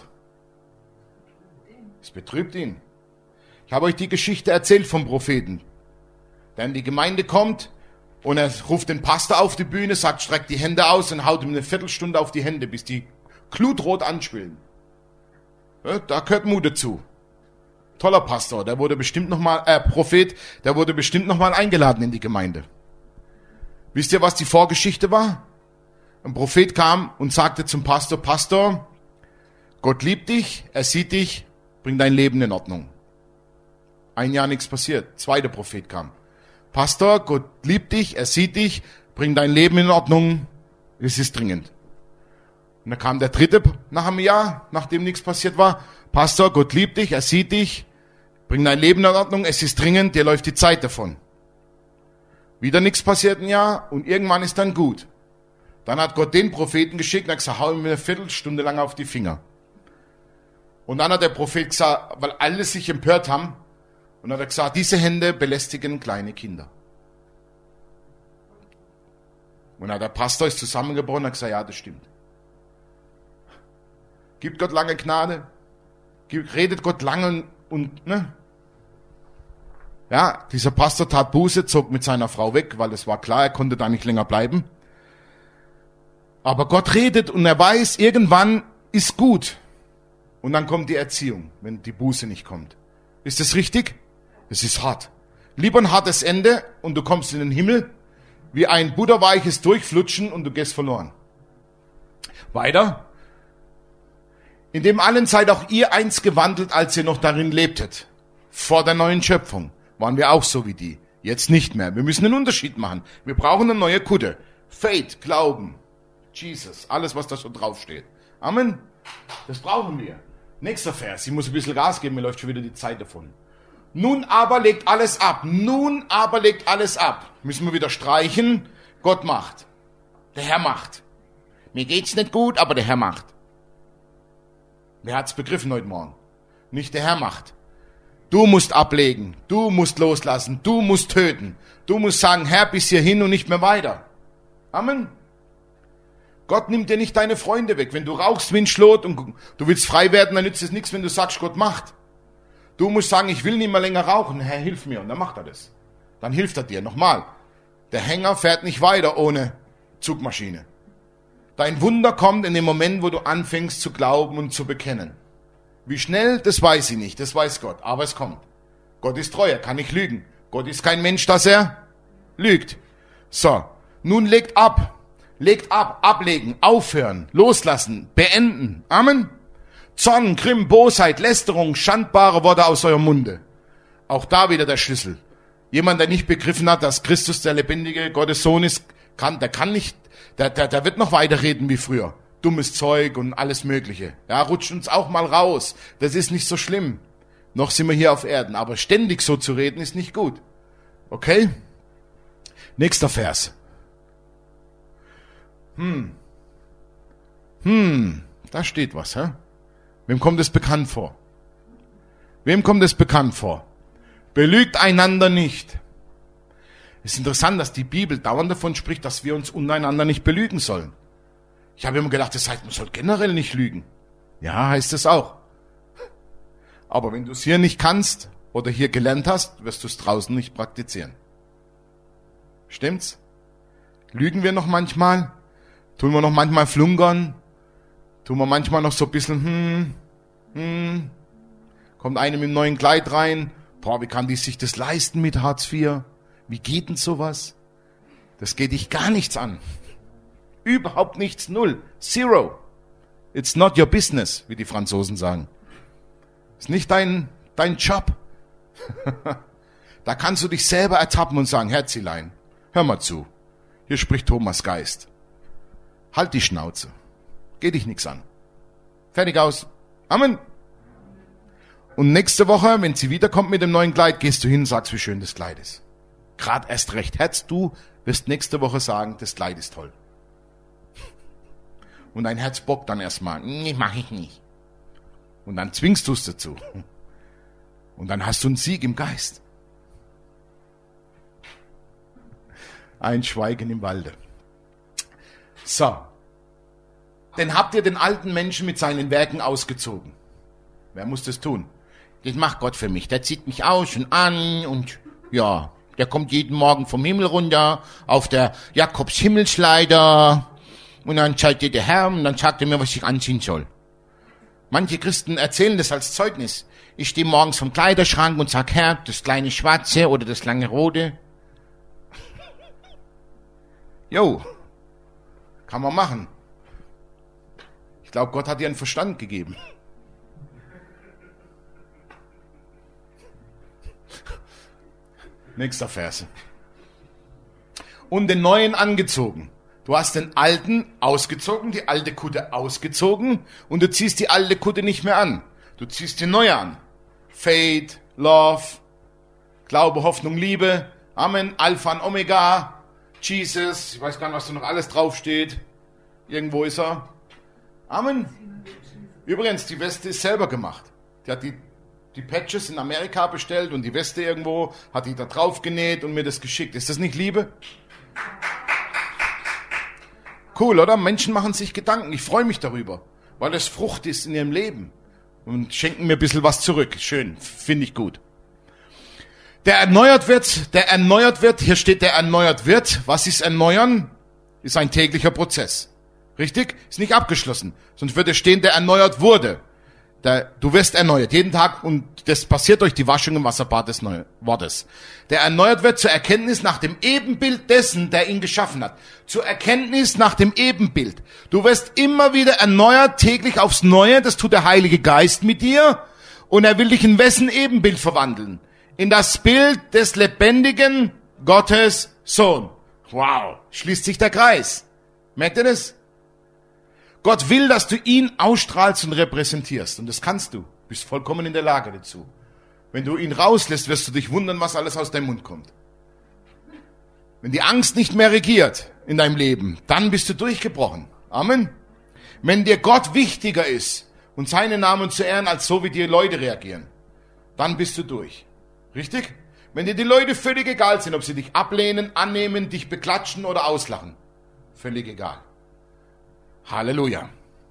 Es betrübt ihn. Ich habe euch die Geschichte erzählt vom Propheten, der in die Gemeinde kommt und er ruft den Pastor auf die Bühne, sagt, streckt die Hände aus und haut ihm eine Viertelstunde auf die Hände, bis die glutrot anschwillen. Ja, da gehört Mut dazu. Toller Pastor, der wurde bestimmt noch mal, äh, Prophet, der wurde bestimmt noch mal eingeladen in die Gemeinde. Wisst ihr, was die Vorgeschichte war? Ein Prophet kam und sagte zum Pastor, Pastor, Gott liebt dich, er sieht dich, bring dein Leben in Ordnung. Ein Jahr nichts passiert. Zweiter Prophet kam. Pastor, Gott liebt dich, er sieht dich, bring dein Leben in Ordnung, es ist dringend. Und dann kam der dritte nach einem Jahr, nachdem nichts passiert war. Pastor, Gott liebt dich, er sieht dich, bring dein Leben in Ordnung, es ist dringend, dir läuft die Zeit davon. Wieder nichts passiert ein Jahr und irgendwann ist dann gut. Dann hat Gott den Propheten geschickt und hat gesagt, hau mir eine Viertelstunde lang auf die Finger. Und dann hat der Prophet gesagt, weil alle sich empört haben, und dann hat er gesagt, diese Hände belästigen kleine Kinder. Und dann der Pastor ist zusammengebrochen und hat gesagt, ja, das stimmt. Gibt Gott lange Gnade? Redet Gott lange und, und ne? Ja, dieser Pastor tat Buße, zog mit seiner Frau weg, weil es war klar, er konnte da nicht länger bleiben. Aber Gott redet und er weiß, irgendwann ist gut. Und dann kommt die Erziehung, wenn die Buße nicht kommt. Ist das richtig? Es ist hart. Lieber ein hartes Ende und du kommst in den Himmel, wie ein butterweiches Durchflutschen und du gehst verloren. Weiter. In dem allen seid auch ihr eins gewandelt, als ihr noch darin lebtet. Vor der neuen Schöpfung waren wir auch so wie die. Jetzt nicht mehr. Wir müssen einen Unterschied machen. Wir brauchen eine neue Kutte. Faith, Glauben, Jesus, alles was da so draufsteht. Amen. Das brauchen wir. Nächster Vers. Ich muss ein bisschen Gas geben, mir läuft schon wieder die Zeit davon. Nun aber legt alles ab. Nun aber legt alles ab. Müssen wir wieder streichen. Gott macht. Der Herr macht. Mir geht's nicht gut, aber der Herr macht. Wer hat's begriffen heute Morgen? Nicht der Herr macht. Du musst ablegen. Du musst loslassen. Du musst töten. Du musst sagen, Herr, bis hierhin und nicht mehr weiter. Amen. Gott nimmt dir nicht deine Freunde weg. Wenn du rauchst wie ein Schlot und du willst frei werden, dann nützt es nichts, wenn du sagst, Gott macht. Du musst sagen, ich will nicht mehr länger rauchen. Herr, hilf mir. Und dann macht er das. Dann hilft er dir. Nochmal. Der Hänger fährt nicht weiter ohne Zugmaschine. Dein Wunder kommt in dem Moment, wo du anfängst zu glauben und zu bekennen. Wie schnell, das weiß ich nicht. Das weiß Gott. Aber es kommt. Gott ist treu. Er kann nicht lügen. Gott ist kein Mensch, dass er lügt. So. Nun legt ab. Legt ab, ablegen, aufhören, loslassen, beenden. Amen. Zorn, Grimm, Bosheit, Lästerung, schandbare Worte aus eurem Munde. Auch da wieder der Schlüssel. Jemand, der nicht begriffen hat, dass Christus der lebendige Gottes Sohn ist, kann, der kann nicht, der, der, der wird noch weiterreden wie früher. Dummes Zeug und alles Mögliche. Ja, rutscht uns auch mal raus. Das ist nicht so schlimm. Noch sind wir hier auf Erden. Aber ständig so zu reden ist nicht gut. Okay? Nächster Vers. Hm. Hm. Da steht was, hä? Wem kommt es bekannt vor? Wem kommt es bekannt vor? Belügt einander nicht. Es ist interessant, dass die Bibel dauernd davon spricht, dass wir uns untereinander nicht belügen sollen. Ich habe immer gedacht, das heißt, man soll generell nicht lügen. Ja, heißt es auch. Aber wenn du es hier nicht kannst oder hier gelernt hast, wirst du es draußen nicht praktizieren. Stimmt's? Lügen wir noch manchmal? Tun wir noch manchmal flunkern? Tun wir manchmal noch so ein bisschen, hm, hm, kommt einem im neuen Kleid rein, boah, wie kann die sich das leisten mit Hartz vier? Wie geht denn sowas? Das geht dich gar nichts an. Überhaupt nichts, null, zero. It's not your business, wie die Franzosen sagen. Ist nicht dein, dein Job. Da kannst du dich selber ertappen und sagen, Herzilein, hör mal zu, hier spricht Thomas Geist. Halt die Schnauze. Geht dich nichts an. Fertig aus. Amen. Und nächste Woche, wenn sie wiederkommt mit dem neuen Kleid, gehst du hin und sagst, wie schön das Kleid ist. Gerade erst recht. Herz, du wirst nächste Woche sagen, das Kleid ist toll. Und dein Herz bockt dann erstmal. Nee, mach ich nicht. Und dann zwingst du es dazu. Und dann hast du einen Sieg im Geist. Ein Schweigen im Walde. So. Denn habt ihr den alten Menschen mit seinen Werken ausgezogen? Wer muss das tun? Das macht Gott für mich. Der zieht mich aus und an und ja, der kommt jeden Morgen vom Himmel runter auf der Jakobs Himmelsleiter und dann schaltet der Herr und dann sagt er mir, was ich anziehen soll. Manche Christen erzählen das als Zeugnis. Ich stehe morgens vom Kleiderschrank und sag, Herr, das kleine Schwarze oder das lange Rote. Jo, kann man machen. Ich glaube, Gott hat dir einen Verstand gegeben. Nächster Vers. Und den neuen angezogen. Du hast den alten ausgezogen, die alte Kutte ausgezogen und du ziehst die alte Kutte nicht mehr an. Du ziehst die neue an. Faith, Love, Glaube, Hoffnung, Liebe, Amen, Alpha und Omega, Jesus, ich weiß gar nicht, was da noch alles draufsteht. Irgendwo ist er. Amen. Übrigens, die Weste ist selber gemacht. Die hat die, die Patches in Amerika bestellt und die Weste irgendwo, hat die da drauf genäht und mir das geschickt. Ist das nicht Liebe? Cool, oder? Menschen machen sich Gedanken. Ich freue mich darüber, weil es Frucht ist in ihrem Leben und schenken mir ein bisschen was zurück. Schön, finde ich gut. Der erneuert wird, der erneuert wird, hier steht, der erneuert wird. Was ist erneuern? Ist ein täglicher Prozess. Richtig? Ist nicht abgeschlossen. Sonst würde stehen, der erneuert wurde. Der, du wirst erneuert, jeden Tag, und das passiert durch die Waschung im Wasserbad des Neu- Wortes. Der erneuert wird zur Erkenntnis nach dem Ebenbild dessen, der ihn geschaffen hat. Zur Erkenntnis nach dem Ebenbild. Du wirst immer wieder erneuert, täglich aufs Neue, das tut der Heilige Geist mit dir, und er will dich in wessen Ebenbild verwandeln? In das Bild des lebendigen Gottes Sohn. Wow, schließt sich der Kreis. Merkt ihr das? Gott will, dass du ihn ausstrahlst und repräsentierst. Und das kannst du. Du bist vollkommen in der Lage dazu. Wenn du ihn rauslässt, wirst du dich wundern, was alles aus deinem Mund kommt. Wenn die Angst nicht mehr regiert in deinem Leben, dann bist du durchgebrochen. Amen. Wenn dir Gott wichtiger ist und seinen Namen zu ehren, als so wie die Leute reagieren, dann bist du durch. Richtig? Wenn dir die Leute völlig egal sind, ob sie dich ablehnen, annehmen, dich beklatschen oder auslachen. Völlig egal. Halleluja.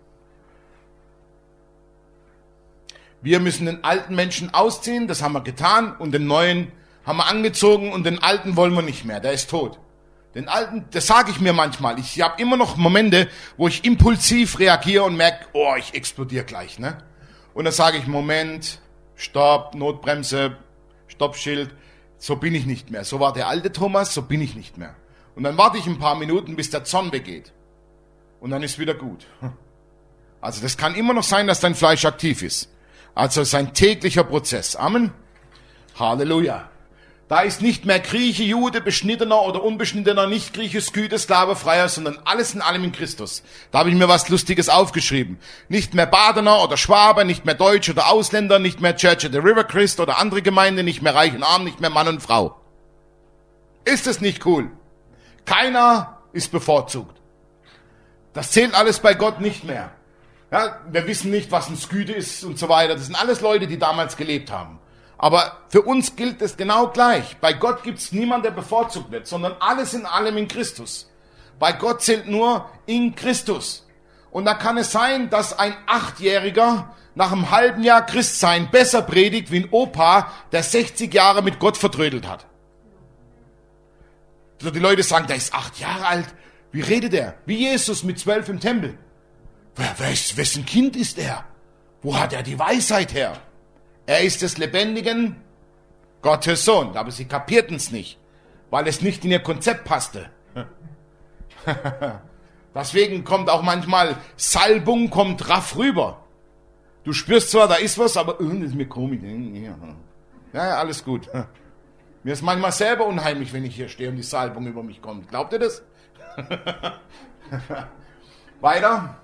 Wir müssen den alten Menschen ausziehen, das haben wir getan, und den neuen haben wir angezogen, und den alten wollen wir nicht mehr, der ist tot. Den alten, das sage ich mir manchmal, ich habe immer noch Momente, wo ich impulsiv reagiere und merke, oh, ich explodiere gleich, ne? Und dann sage ich, Moment, Stopp, Notbremse, Stoppschild, so bin ich nicht mehr. So war der alte Thomas, so bin ich nicht mehr. Und dann warte ich ein paar Minuten, bis der Zorn weggeht. Und dann ist wieder gut. Also das kann immer noch sein, dass dein Fleisch aktiv ist. Also es ist ein täglicher Prozess. Amen. Halleluja. Da ist nicht mehr Grieche, Jude, Beschnittener oder Unbeschnittener, nicht Grieche, Skythe, Sklave, Freier, sondern alles in allem in Christus. Da habe ich mir was Lustiges aufgeschrieben. Nicht mehr Badener oder Schwabe, nicht mehr Deutsch oder Ausländer, nicht mehr Church of the River Christ oder andere Gemeinde, nicht mehr Reich und Arm, nicht mehr Mann und Frau. Ist es nicht cool? Keiner ist bevorzugt. Das zählt alles bei Gott nicht mehr. Ja, wir wissen nicht, was ein Skythe ist und so weiter. Das sind alles Leute, die damals gelebt haben. Aber für uns gilt es genau gleich. Bei Gott gibt es niemanden, der bevorzugt wird, sondern alles in allem in Christus. Bei Gott zählt nur in Christus. Und da kann es sein, dass ein Achtjähriger nach einem halben Jahr Christsein besser predigt wie ein Opa, der sechzig Jahre mit Gott vertrödelt hat. Die Leute sagen, der ist acht Jahre alt. Wie redet er? Wie Jesus mit zwölf im Tempel. Wer, wer ist, wessen Kind ist er? Wo hat er die Weisheit her? Er ist des lebendigen Gottes Sohn. Aber sie kapierten es nicht, weil es nicht in ihr Konzept passte. Deswegen kommt auch manchmal Salbung, kommt raff rüber. Du spürst zwar, da ist was, aber das ist mir komisch. Ja, ja, alles gut. Mir ist manchmal selber unheimlich, wenn ich hier stehe und die Salbung über mich kommt. Glaubt ihr das? Weiter.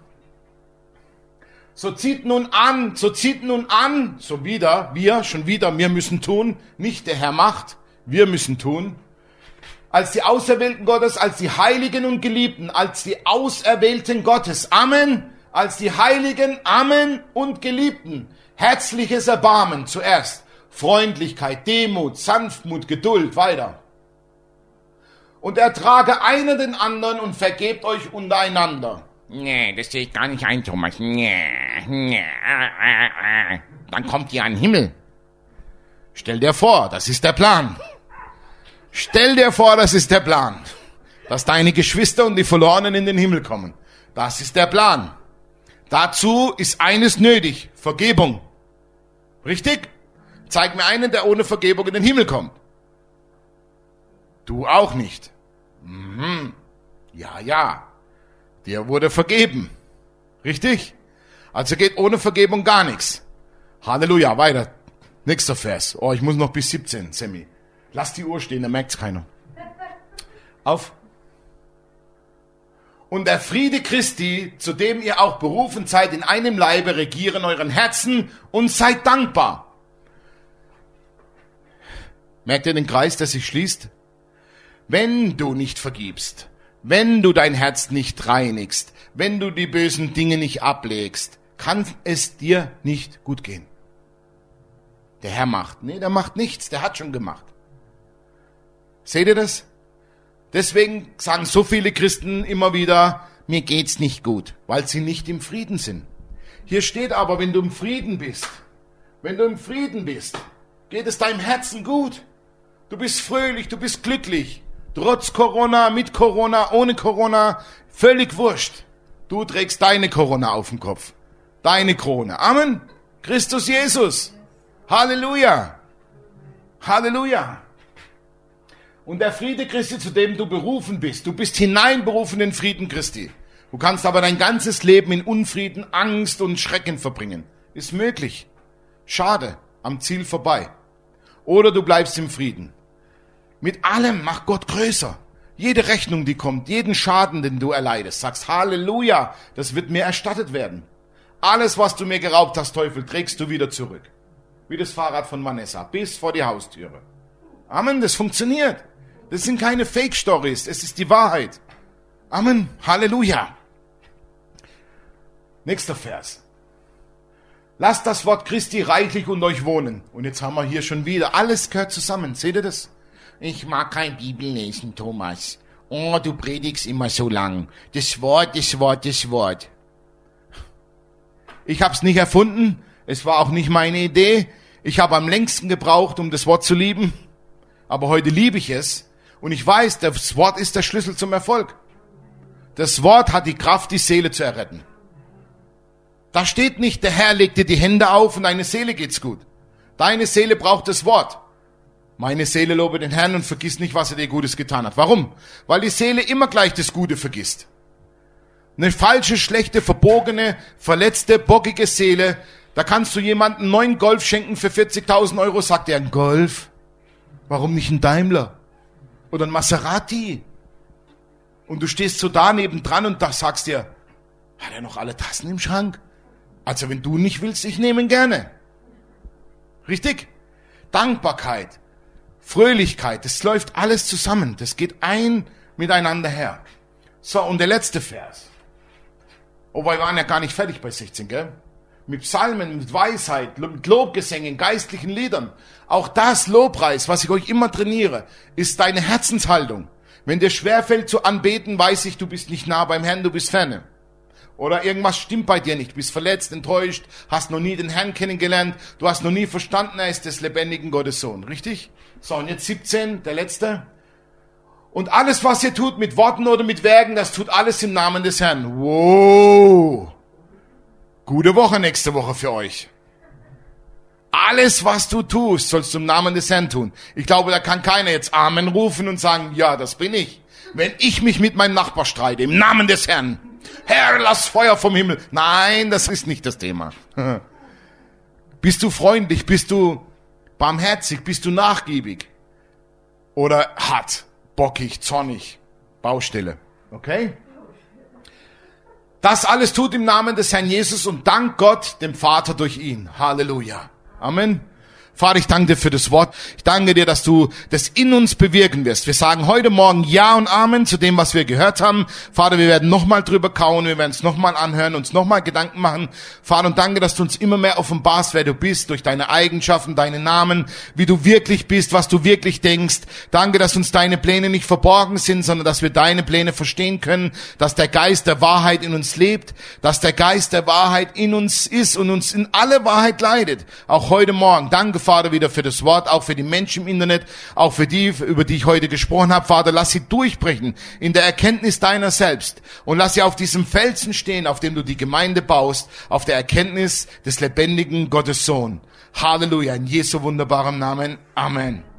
So zieht nun an, so zieht nun an, so wieder, wir, schon wieder, wir müssen tun, nicht der Herr macht, wir müssen tun, als die Auserwählten Gottes, als die Heiligen und Geliebten, als die Auserwählten Gottes, Amen, als die Heiligen, Amen und Geliebten, herzliches Erbarmen zuerst, Freundlichkeit, Demut, Sanftmut, Geduld, weiter. Und ertrage einer den anderen und vergebt euch untereinander. Nee, das sehe ich gar nicht ein, Thomas. Nee, nee. Dann kommt ihr an den Himmel. Stell dir vor, das ist der Plan. Stell dir vor, das ist der Plan. Dass deine Geschwister und die Verlorenen in den Himmel kommen. Das ist der Plan. Dazu ist eines nötig, Vergebung. Richtig? Zeig mir einen, der ohne Vergebung in den Himmel kommt. Du auch nicht. Mhm. Ja, ja. Dir wurde vergeben. Richtig? Also geht ohne Vergebung gar nichts. Halleluja, weiter. Nächster Vers. Oh, ich muss noch bis siebzehn, Sammy. Lass die Uhr stehen, dann merkt's keiner. Auf. Und der Friede Christi, zu dem ihr auch berufen seid, in einem Leibe regieren euren Herzen und seid dankbar. Merkt ihr den Kreis, der sich schließt? Wenn du nicht vergibst, wenn du dein Herz nicht reinigst, wenn du die bösen Dinge nicht ablegst, kann es dir nicht gut gehen. Der Herr macht. Nee, der macht nichts, der hat schon gemacht. Seht ihr das? Deswegen sagen so viele Christen immer wieder, mir geht's nicht gut, weil sie nicht im Frieden sind. Hier steht aber, wenn du im Frieden bist, wenn du im Frieden bist, geht es deinem Herzen gut. Du bist fröhlich, du bist glücklich. Trotz Corona, mit Corona, ohne Corona, völlig wurscht. Du trägst deine Corona auf dem Kopf. Deine Krone. Amen. Christus Jesus. Halleluja. Halleluja. Und der Friede Christi, zu dem du berufen bist, du bist hineinberufen in den Frieden Christi. Du kannst aber dein ganzes Leben in Unfrieden, Angst und Schrecken verbringen. Ist möglich. Schade, am Ziel vorbei. Oder du bleibst im Frieden. Mit allem macht Gott größer. Jede Rechnung, die kommt, jeden Schaden, den du erleidest, sagst Halleluja, das wird mir erstattet werden. Alles, was du mir geraubt hast, Teufel, trägst du wieder zurück. Wie das Fahrrad von Vanessa, bis vor die Haustüre. Amen, das funktioniert. Das sind keine Fake-Stories, es ist die Wahrheit. Amen, Halleluja. Nächster Vers. Lasst das Wort Christi reichlich unter euch wohnen. Und jetzt haben wir hier schon wieder, alles gehört zusammen. Seht ihr das? Ich mag kein Bibel lesen, Thomas. Oh, du predigst immer so lang. Das Wort, das Wort, das Wort. Ich habe es nicht erfunden. Es war auch nicht meine Idee. Ich habe am längsten gebraucht, um das Wort zu lieben. Aber heute liebe ich es. Und ich weiß, das Wort ist der Schlüssel zum Erfolg. Das Wort hat die Kraft, die Seele zu erretten. Da steht nicht, der Herr legt dir die Hände auf und deine Seele geht's gut. Deine Seele braucht das Wort. Meine Seele lobe den Herrn und vergiss nicht, was er dir Gutes getan hat. Warum? Weil die Seele immer gleich das Gute vergisst. Eine falsche, schlechte, verbogene, verletzte, bockige Seele, da kannst du jemandem einen neuen Golf schenken für vierzigtausend Euro, sagt er, ein Golf? Warum nicht ein Daimler? Oder ein Maserati? Und du stehst so da nebendran und da sagst dir, hat er noch alle Tassen im Schrank? Also wenn du nicht willst, ich nehme ihn gerne. Richtig? Dankbarkeit, Fröhlichkeit, das läuft alles zusammen. Das geht ein miteinander her. So, und der letzte Vers. Oh, wir waren ja gar nicht fertig bei sechzehn, gell? Mit Psalmen, mit Weisheit, mit Lobgesängen, geistlichen Liedern. Auch das Lobpreis, was ich euch immer trainiere, ist deine Herzenshaltung. Wenn dir schwerfällt zu anbeten, weiß ich, du bist nicht nah beim Herrn, du bist ferne. Oder irgendwas stimmt bei dir nicht, bist verletzt, enttäuscht, hast noch nie den Herrn kennengelernt, du hast noch nie verstanden, er ist des lebendigen Gottes Sohn, richtig? So, und jetzt siebzehn, der letzte. Und alles, was ihr tut, mit Worten oder mit Werken, das tut alles im Namen des Herrn. Wow! Gute Woche nächste Woche für euch. Alles, was du tust, sollst du im Namen des Herrn tun. Ich glaube, da kann keiner jetzt Amen rufen und sagen, ja, das bin ich. Wenn ich mich mit meinem Nachbar streite, im Namen des Herrn. Herr, lass Feuer vom Himmel. Nein, das ist nicht das Thema. Bist du freundlich? Bist du barmherzig? Bist du nachgiebig? Oder hart, bockig, zornig? Baustelle. Okay? Das alles tut im Namen des Herrn Jesus und dank Gott, dem Vater, durch ihn. Halleluja. Amen. Vater, ich danke dir für das Wort. Ich danke dir, dass du das in uns bewirken wirst. Wir sagen heute Morgen Ja und Amen zu dem, was wir gehört haben. Vater, wir werden nochmal drüber kauen, wir werden es nochmal anhören, uns nochmal Gedanken machen. Vater, und danke, dass du uns immer mehr offenbarst, wer du bist, durch deine Eigenschaften, deine Namen, wie du wirklich bist, was du wirklich denkst. Danke, dass uns deine Pläne nicht verborgen sind, sondern dass wir deine Pläne verstehen können, dass der Geist der Wahrheit in uns lebt, dass der Geist der Wahrheit in uns ist und uns in alle Wahrheit leitet. Auch heute Morgen. Danke, Vater, wieder für das Wort, auch für die Menschen im Internet, auch für die, über die ich heute gesprochen habe. Vater, lass sie durchbrechen in der Erkenntnis deiner selbst und lass sie auf diesem Felsen stehen, auf dem du die Gemeinde baust, auf der Erkenntnis des lebendigen Gottes Sohn. Halleluja, in Jesu wunderbarem Namen. Amen.